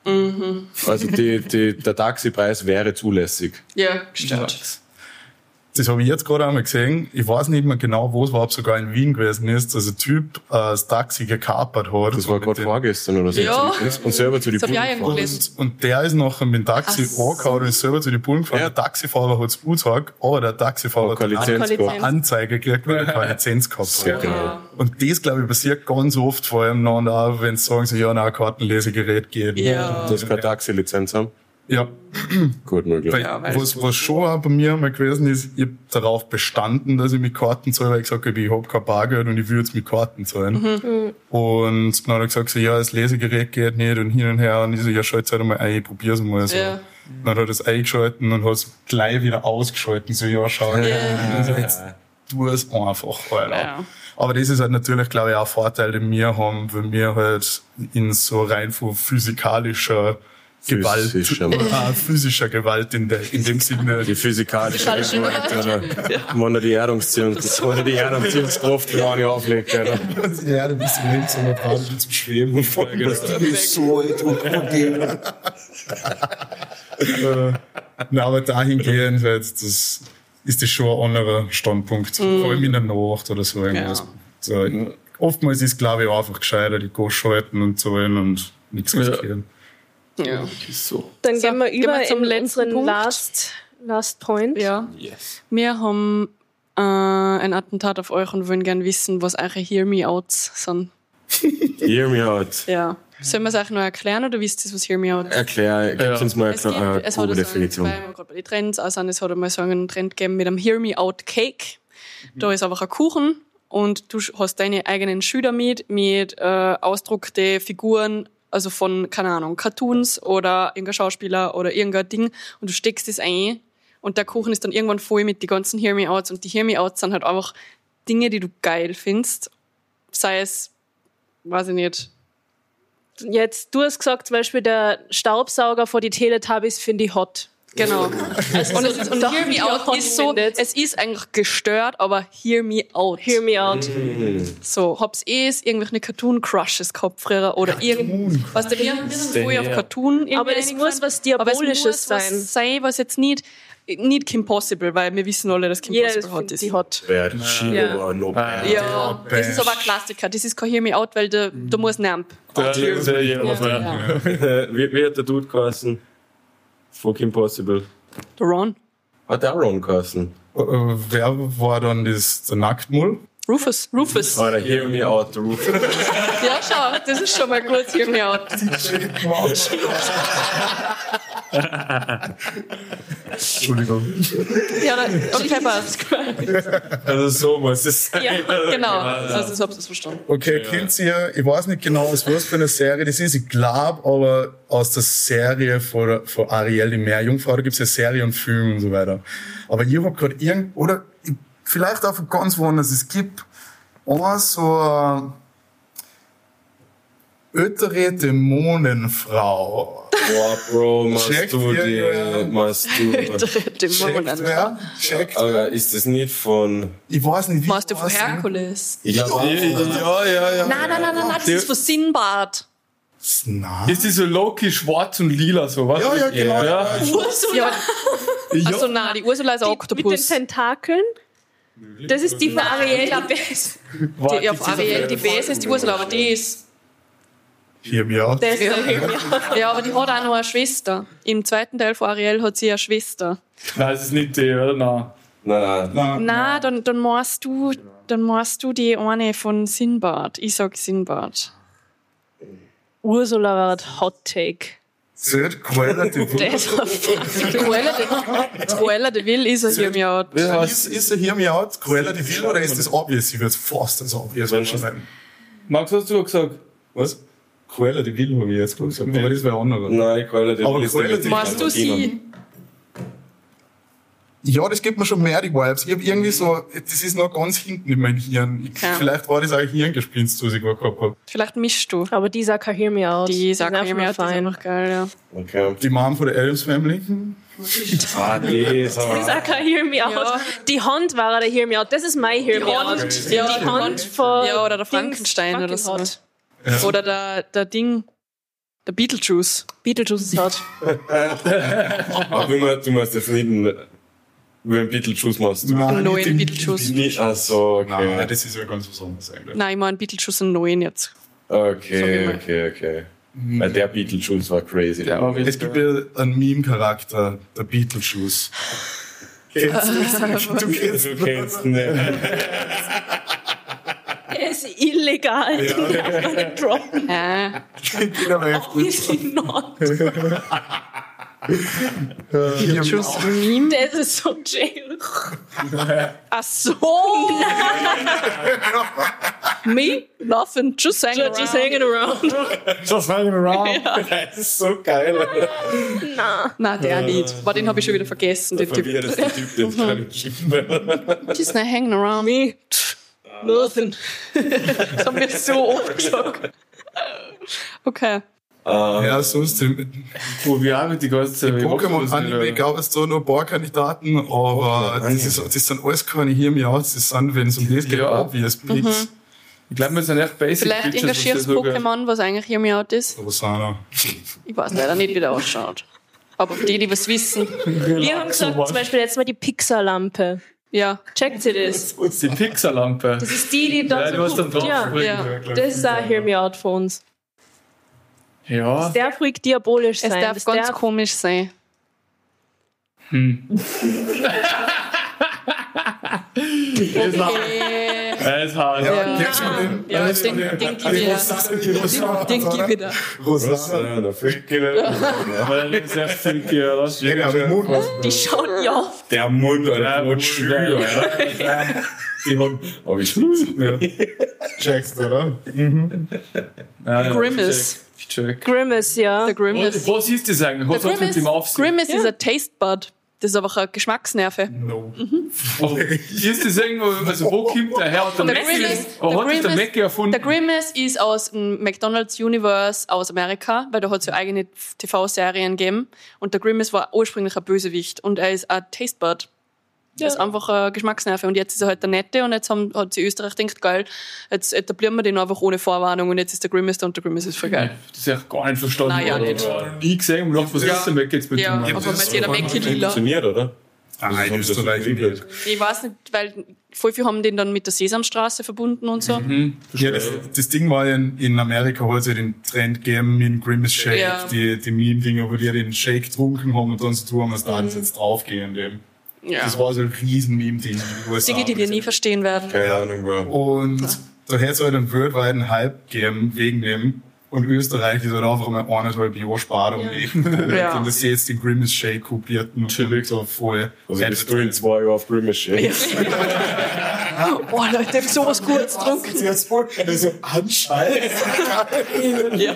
Also der Taxipreis wäre zulässig. Ja, gestört. Das habe ich jetzt gerade einmal gesehen. Ich weiß nicht mehr genau, wo es war, ob sogar in Wien gewesen ist, dass ein Typ das Taxi gekapert hat. Das war gerade vorgestern oder so. Ja. Und selber zu den Das hab ich auch irgendwo Bullen gelesen. Und der ist nachher mit dem Taxi Ach so. angehauen und ist selber zu den Bullen gefahren. Ja. Der Taxifahrer hat es gesagt, aber der Taxifahrer keine hat Lizenz eine gehabt. Anzeige gekriegt, weil er keine Lizenz gehabt Sehr hat. genau. Und das, glaube ich, passiert ganz oft, vor allem noch, auch, wenn sie sagen, so, ja, ein Kartenlesegerät geht. Ja. Du hast keine Taxilizenz haben? Ja. Gut möglich. Weil, Ja, weil- was schon auch bei mir mal gewesen ist, ich habe darauf bestanden, dass ich mit Karten zahle, weil ich gesagt habe, ich habe kein Bargeld und ich will jetzt mit Karten zahlen. Und dann hat er gesagt, so, ja, das Lesegerät geht nicht und hin und her. Und ich so, ja, schalt's halt einmal ein, ich probier's mal. So. Ja. Dann hat er das eingeschalten und hat es gleich wieder ausgeschalten. So, ja, schau. Also jetzt tu es einfach, Alter. Ja. Aber das ist halt natürlich, glaube ich, auch ein Vorteil, den wir haben, weil wir halt in so rein von physikalischer Gewalt, physischer Gewalt in dem Sinne. Die physikalische Gewalt, oder? Wenn er die Erdumziehungskraft gar nicht auflegt, oder? Ja, du bist links und dran zum Schweben und voll so Na, aber dahingehend halt, das ist das schon ein anderer Standpunkt. Vor allem in der Nacht oder so irgendwas. So, oftmals ist, glaube ich, auch einfach gescheiter, die Gosch halten und zahlen und nichts riskieren. Ja. So. Dann So, gehen wir über zum in letzten unseren Punkt. Last Point. Ja. Yes. Wir haben ein Attentat auf euch und wollen gerne wissen, was eure Hear Me Outs sind. Hear me out. Ja. Sollen wir es euch noch erklären oder wisst ihr, was Hear Me Out ist? Erklär, gib uns mal Es hat eine also grobe Definition. weil wir gerade bei den Trends auch sind, es hat einmal so einen Trend gegeben mit einem Hear Me Out Cake. Da ist einfach ein Kuchen und du hast deine eigenen Schüler mit ausdruckte Figuren, also von, keine Ahnung, Cartoons oder irgendein Schauspieler oder irgendein Ding und du steckst das ein und der Kuchen ist dann irgendwann voll mit den ganzen Hear Me Outs und die Hear Me Outs sind halt einfach Dinge, die du geil findest. Sei es, weiß ich nicht, Jetzt, du hast gesagt, zum Beispiel der Staubsauger vor die Teletubbies finde ich hot. genau. Also Und, so und Sachen, Hear die Me ihr Out hot ist so, findet. es ist eigentlich gestört, aber Hear Me Out. Hear me out. So, hab's irgendwelche Cartoon-Crushes gehabt früher oder was der wir haben voll auf Cartoon. Aber es muss was aber es Diabolisches muss sein. was sein, was jetzt nicht Kim Possible, weil wir wissen alle, dass Kim Jeder Possible hot findet ist. sie hot. Bad, Shiva, no bad. Ja, das ist aber ein Klassiker. Das ist kein Hear Me Out, weil da muss Namp. Wie hat der Dude geheißen? Von Kim Possible. Der Ron. Hat der Ron geheißen? Wer war dann der Nacktmull? Rufus. Oder Hear Me Out, the Roof. Ja, schau, das ist schon mal gut. Hear Me Out. Entschuldigung. Ja, und Peppers. Also so muss es sein. Ja, genau. Also, so habt ihr es verstanden. Okay, kennt ihr, ich weiß nicht genau, aus was für eine Serie das ist, ich glaube aber aus der Serie von Ariel, die Meerjungfrau, da gibt es ja Serie und Film und so weiter. Aber ich hab gerade vielleicht auch von ganz woanders, es gibt auch so eine ältere Dämonenfrau. Boah, Bro, Checkt ihr, Dämonen. Checkt. Aber ist das nicht von... Ich weiß nicht, wie Machst du von das Herkules? Ich glaube ja. Nein, das ist von Sinbad. Nein. Ist die so low-key schwarz und lila, so, was? Ja, genau. Ja. Ja, also nein, die Ursula ist ein Mit den Oktopus. Tentakeln. Das ist die von Ariel. Die, auf Ariel, die Base ist die Ursula, aber die ist... Hear me out. Das ist Ja, aber die hat auch noch eine Schwester. Im zweiten Teil von Ariel hat sie eine Schwester. Nein, es ist nicht die, oder? Nein. Nein. Nein, dann machst du die eine von Sinbad. Ich sag Sinbad. Ursula war ein Hot Take. Seht, Cruella de Vil. Cruella de Vil ist ein Hear Me Out. Ist er Hear me out? Cruella de Vil oder ist das obvious? Sie wird fast as obvious sein. Max, was hast du gesagt? Was? Cruella de Vil habe ich jetzt gesagt, aber das wäre andere. Nein, Cruella de Aber Vil ist Cruella de Vil- Machst du sie? Ja, das gibt mir schon mehr die Vibes. Ich habe irgendwie so, das ist noch ganz hinten in meinem Hirn. Ja. Vielleicht war das auch ein Hirngespinst, was ich gerade gehabt habe. Vielleicht mischst du. Aber die sagt kein Hear Me Out. Die sagt sind Hear Me Out, die ist fein. einfach geil, ja. Okay. Die Mom von der Addams Family. Ah, die ist Die aber... sagt kein Hear Me Out. Ja. Die Hand war der Hear Me Out. Das ist mein Hear Me Out. Ja, Die Hand von... Ja, oder der Dings Frankenstein oder so. fucking hot. Oder der Ding, der Beetlejuice. Beetlejuice ist hot. Aber du musst jetzt nicht... Wie ein Beetlejuice machst du? Einen neuen Beetlejuice. Achso, okay. Nein, das ist ja ganz was anderes eigentlich. Nein, ich meine Beetlejuice einen neuen jetzt. Okay. Weil der Beetlejuice war crazy. Es gibt ja einen Meme-Charakter, der Beetlejuice. Kennst du ihn nicht. Er ist illegal. Ja. Den darf man nicht droppen. Obviously not. Beetlejuice-Meme? Das ist so jail. Ach so! Me? Nothing. Just hanging around. Just hanging around. Just hanging around. Das ist so geil. Nein, der nicht. Aber den habe ich schon wieder vergessen. Den Typ. Das ist der Typ, den Just not hanging around. Me? Nothing. Das haben wir so oft gesagt. Okay. Ja, sonst Wo wir mit die ganze Pokémon-Anime gab es da noch ein paar Kandidaten, aber das sind alles keine Hirn-Outs, das sind, wenn es um das geht, obvious Picks. Ich glaube, wir sind echt basic. Vielleicht engagierst Pokémon, was eigentlich Hirn-Out ist. Rosanna. Ich weiß leider nicht, wie der ausschaut. Aber die was wissen. Wir haben gesagt, zum Beispiel jetzt mal die Pixar-Lampe. Ja. Checkt ihr das? Die Pixar-Lampe. Das ist die dann du hast dann drauf. Ja. Das ist auch Hear Me Out von uns. Ja. Es darf ruhig diabolisch sein. Es darf ganz komisch sein. Das ist hart. Den gib ich wieder. Rosanna. Der Freaky. Aber das ist echt freaky, oder? Die schauen ja auf. Der Mund, Alter. Mund, Schüler, Die haben. Aber ich Checkst, oder? Grimace. Grimace, ja. Der Grimace. Was ist das eigentlich? Was hat mit dem auf sich? Grimace ist ein Taste Bud. Das ist einfach eine Geschmacksnerve. No. Ist das irgendwo, also wo kommt der her? Hat der Mackie erfunden? Der Grimace ist aus dem McDonald's Universe aus Amerika, weil da hat es ja eigene TV-Serien gegeben. Und der Grimace war ursprünglich ein Bösewicht und er ist ein Taste Bud. Er ist einfach eine Geschmacksnerve. Und jetzt ist er halt der Nette und jetzt hat sie Österreich gedacht, geil, jetzt etablieren wir den einfach ohne Vorwarnung und jetzt ist der Grimace da und der Grimace ist voll geil. Das ist ja gar nicht verstanden. Nein, ja nicht. Nie gesehen und gedacht, was ist denn Mackie jetzt mit dem? Ja, aber wenn jeder Mackie lila. Funktioniert, oder? Nein, in Österreich nicht. Ich weiß nicht, weil voll viele haben den dann mit der Sesamstraße verbunden und so. Ja, das Ding war ja in Amerika, hat es ja den Trend gegeben mit dem Grimace Shake, Ja. die Meme-Dinger, wo die den Shake getrunken haben und dann so tun, was da alles jetzt draufgehen. Ja. Das war so ein riesen Meme-Ding in den USA. Dinge, die wir nie verstehen werden. Keine Ahnung, Bro. Und da hätte es halt einen weltweiten Hype gegeben wegen dem. Und Österreich ist halt einfach mal 1,5 Jahre spart Ja. und das jetzt den Grimace Shake kopierten und so voll. Also bist du in 2 Jahren auf Grimace Shake? Oh Leute, ich hab sowas kurz getrunken. Jetzt voll, so Anscheiß. Ja.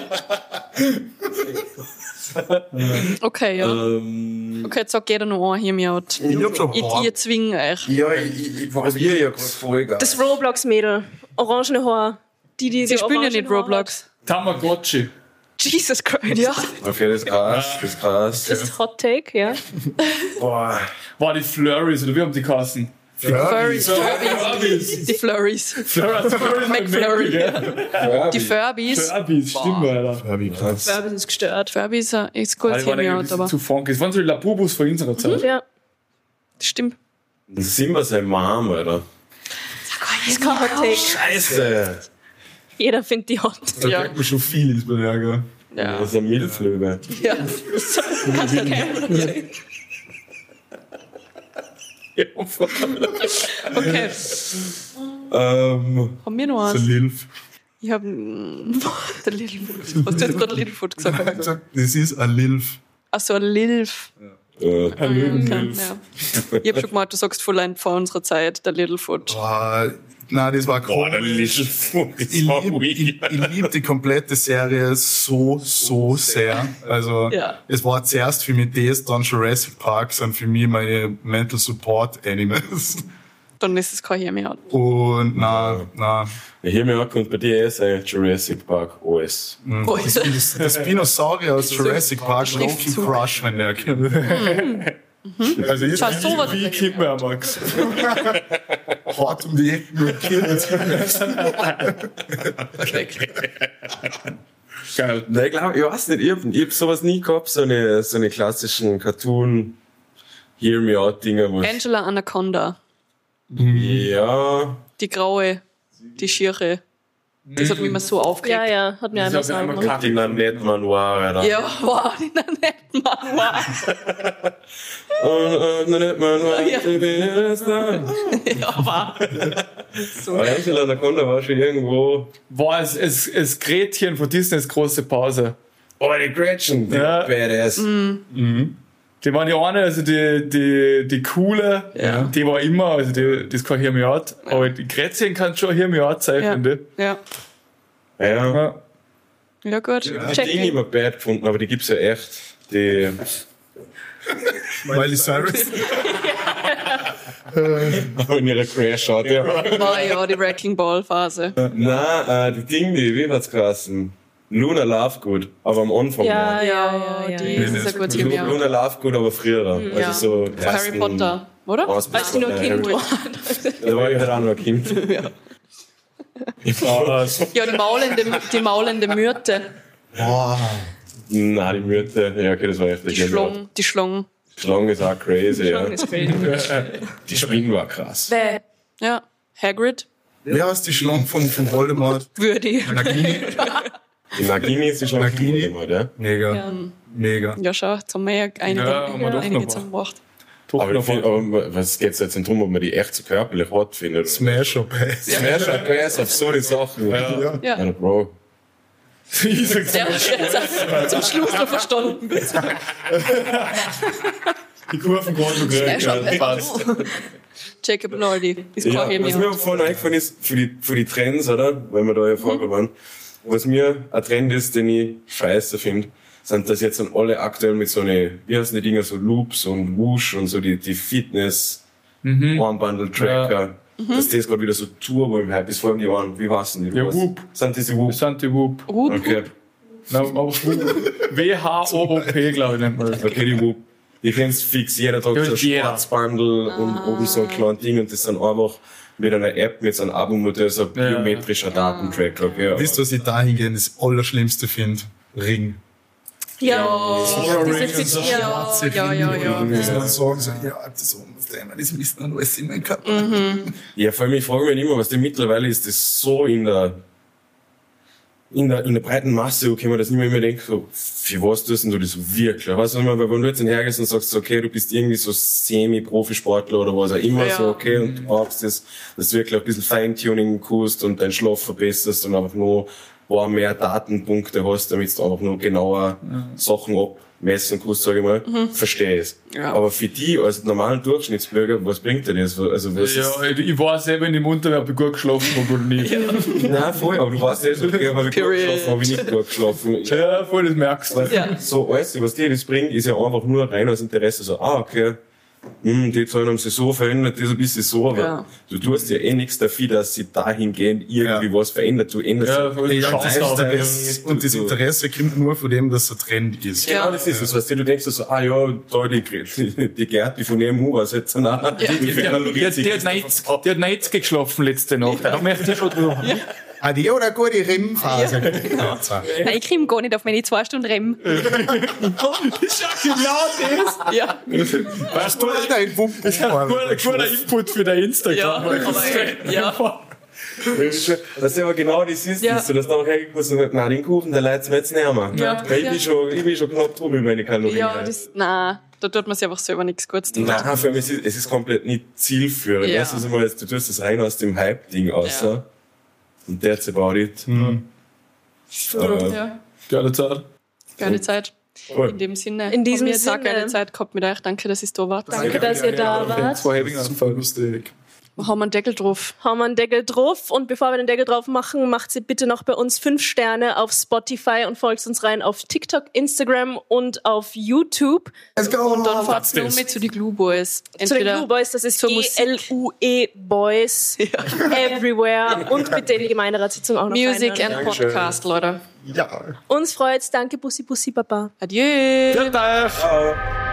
Okay, ja. Okay, jetzt sagt jeder noch ein, Hear Me Out. Ich hab schon Ihr zwingt euch. Ja, ich probiere ja gerade Vollgas. Das Roblox-Mädel. Orangene Haar. Die Sie spielen ja nicht orangene Haar Roblox. Tamagotchi. Jesus Christ. Ja. Okay, das ist krass, das ist krass. Das ist Hot Take, ja. Boah. War die Flurries, oder wie haben die geheißen? Furries. Die Flurries. McFlurry. Die Furbies. Furbies, stimmt, Alter. Krass. Das ist gestört. Furbies ist gut, Die Hear waren Me Out, eigentlich aber zu funky. Das waren so die Labubus von unserer Zeit. Ja. das stimmt. Das sind wir sein Mom, Alter. Das ist kein Hot Take. Scheiße. Jeder findet die hot. Da Ja. kriegt man schon viel ins Bewerger. Ja. Das ist ein Milflöwe. Ja. Okay. Haben wir noch So eins? Lilf. Ich habe der Littlefoot. Hast du jetzt gerade Littlefoot gesagt? Das ist ein Lilf. Achso, ein Lilf. Okay, ja. Ich hab schon gemeint, du sagst voll ein vor unserer Zeit, der Littlefoot. Boah, nein, das war Boah, der komisch. Littlefoot. Ich liebe die komplette Serie so sehr. Also, Ja. es war zuerst für mich das, dann Jurassic Park sind für mich meine Mental Support Animals. Dann ist es kein Hear Me Out. Und, na. Hier mir auch kommt bei dir sein Jurassic Park OS. Oh, Das Dinosaurier aus Jurassic Park Loki Crush, wenn der kommt. Also, jetzt Schau, sowas. Wie Kinder, Max. hart um die Ecken und Kinder. Geil. Nein, ich weiß nicht, ich hab sowas nie gehabt, so eine klassischen Cartoon. Hear Me Out-Dinger. Angela Anaconda. Ja. Die graue, die schiere. Das hat mich immer so aufgeregt. Ja, hat mir einmal sagen. Die Nanette Manoir, oder? Ja, wow, die Nanette Manoir. Nanette Manoir. Ja, wow. So Angela Anaconda war schon irgendwo. War es Gretchen von Disneys große Pause. Oh, die Gretchen, die Badass. Die waren die eine, also die coole, die war immer, also das kann Hear Me Out, aber die Gretchen kann schon Hear Me Out sein, finde ich. Ja. Ja, gut. Ich hab die nicht mehr bad gefunden, aber die gibt's ja echt. Die Miley Cyrus. in ihrer Crash-Out. Ja, die Wrecking Ball-Phase. Nein, die Ding, die hat's geheißen? Luna Lovegood, aber am Anfang. Ja, die ist ein gutes Jahr. Luna Lovegood, aber früher. Also so Harry Potter, oder? Als ich noch ein Kind war. Da war ich halt auch noch ein Kind. Ja, die maulende Myrte. Boah. Nein, die Myrte. Ja, okay, das war echt Die Schlange. Die Schlange ist auch crazy, ja. Ist crazy. Die Spinne war krass. Ja, Hagrid. Wer ist die Schlange von Voldemort? Würde ich. Nagini. Die Nagini ist die Schlange von Nagini. Voldemort, ja? Mega. Mega. Ja, schau, jetzt haben wir ja einige zusammengebracht. Aber was geht's jetzt denn drum, ob man die echt so körperlich hart findet? Smash or Pass. Smash or Pass auf so die Sachen. Ja. Bro. Der zum Schluss noch verstanden bist. Die Kurven gerade passt. Jacob Lordy ist Ja, kein was mir vorhin eingefallen ist, für die Trends, oder? Weil wir da ja vorher waren. Was mir ein Trend ist, den ich scheiße finde, sind das jetzt dann alle aktuell mit so eine, wie heißen die Dinger, so Loops und Whoosh und so die Fitness, Armbandel-Tracker. Dass das gerade wieder so Turbo im Hype ist, vor allem die Ohren, wie heißen die? Ja, Whoop. Sind diese Whoop? Das sind die Whoop. Okay. WHOOP, glaube ich, nennt man das. Okay, die Whoop. Die kennst fix, jeder trägt so ein Sportsbundle und oben so ein kleines Ding und das sind einfach mit einer App, mit so einem Abo-Modell, so ein biometrischer Datentracker. Okay, Wisst ihr, was ich dahingehend das Allerschlimmste finde? Ring. Ja. Und dann sagen so, das misst man alles in meinem Körper. Ja, vor allem, ich frage mich immer, was denn mittlerweile ist, das so in der breiten Masse, okay, man das nicht mehr immer denkt, so, für was tust du das wirklich? Weißt du, weil wenn du jetzt hergehst und sagst, okay, du bist irgendwie so Semi-Profisportler oder was auch immer, so, okay, und du brauchst das, dass du wirklich ein bisschen Feintuning kannst und deinen Schlaf verbesserst und einfach nur mehr Datenpunkte hast, damit du einfach nur genauer Sachen abmessen kannst, sag ich mal, verstehe ich. Ja. Aber für die als normalen Durchschnittsbürger, was bringt dir das? Also, was Ich war selber in dem Unterwehr, ob ich gut geschlafen habe oder nicht. Nein, voll, aber du weißt ja so, okay, habe ich gut geschlafen, habe ich nicht gut geschlafen. Ja, voll, das merkst du. So alles, was dir das bringt, ist ja einfach nur rein aus Interesse, so, okay, die Zahlen haben sich so verändert, das ein bisschen so, aber du tust ja eh nichts dafür, dass sie dahingehend irgendwie was verändert. Du änderst und das Interesse kommt nur von dem, dass es ein Trend ist. Genau, das ist es. Weißt du denkst so, die Gerti von EMU war jetzt die hat 90 geschlafen letzte Nacht. Da möchte ich schon drüber. Die oder gute REM-Phase. Nein, ich komme gar nicht auf meine 2 Stunden REM. Das ist ja genau das. Ja. Weißt du, dein Wumpen? Das ist ein guter Input für dein Instagram. Das ist aber genau das ist, dass du das dann hergehst und nein, den Kuchen, der leitet mir jetzt nicht mehr. Ja. Ich bin schon knapp drüber über meine Kalorien. Ja, da tut man sich einfach selber nichts Gutes tun. Nein, für mich es ist komplett nicht zielführend. Ja. Weißt du, du tust das rein aus dem Hype-Ding aus. Ja. Und that's about it. Geile Zeit. Geile Zeit. Cool. In dem Sinne. In diesem Haben wir jetzt auch Sinne. geile Zeit gehabt mit euch. Danke, dass ihr da wart. Danke, dass ihr da wart. Super lustig. Haben wir einen Deckel drauf. Haben wir einen Deckel drauf. Und bevor wir den Deckel drauf machen, macht sie bitte noch bei uns 5 Sterne auf Spotify und folgt uns rein auf TikTok, Instagram und auf YouTube. Let's go. Und dann fahrt nur mit zu die Glue Boys. Zu den Glue Boys, das ist zur Musik. GLUE Boys. Everywhere. Und bitte in die Gemeinderatssitzung auch noch Music rein. and Podcast, Leute. Ja. Uns freut's. Danke, Bussi, Bussi, Baba. Adieu. Ciao.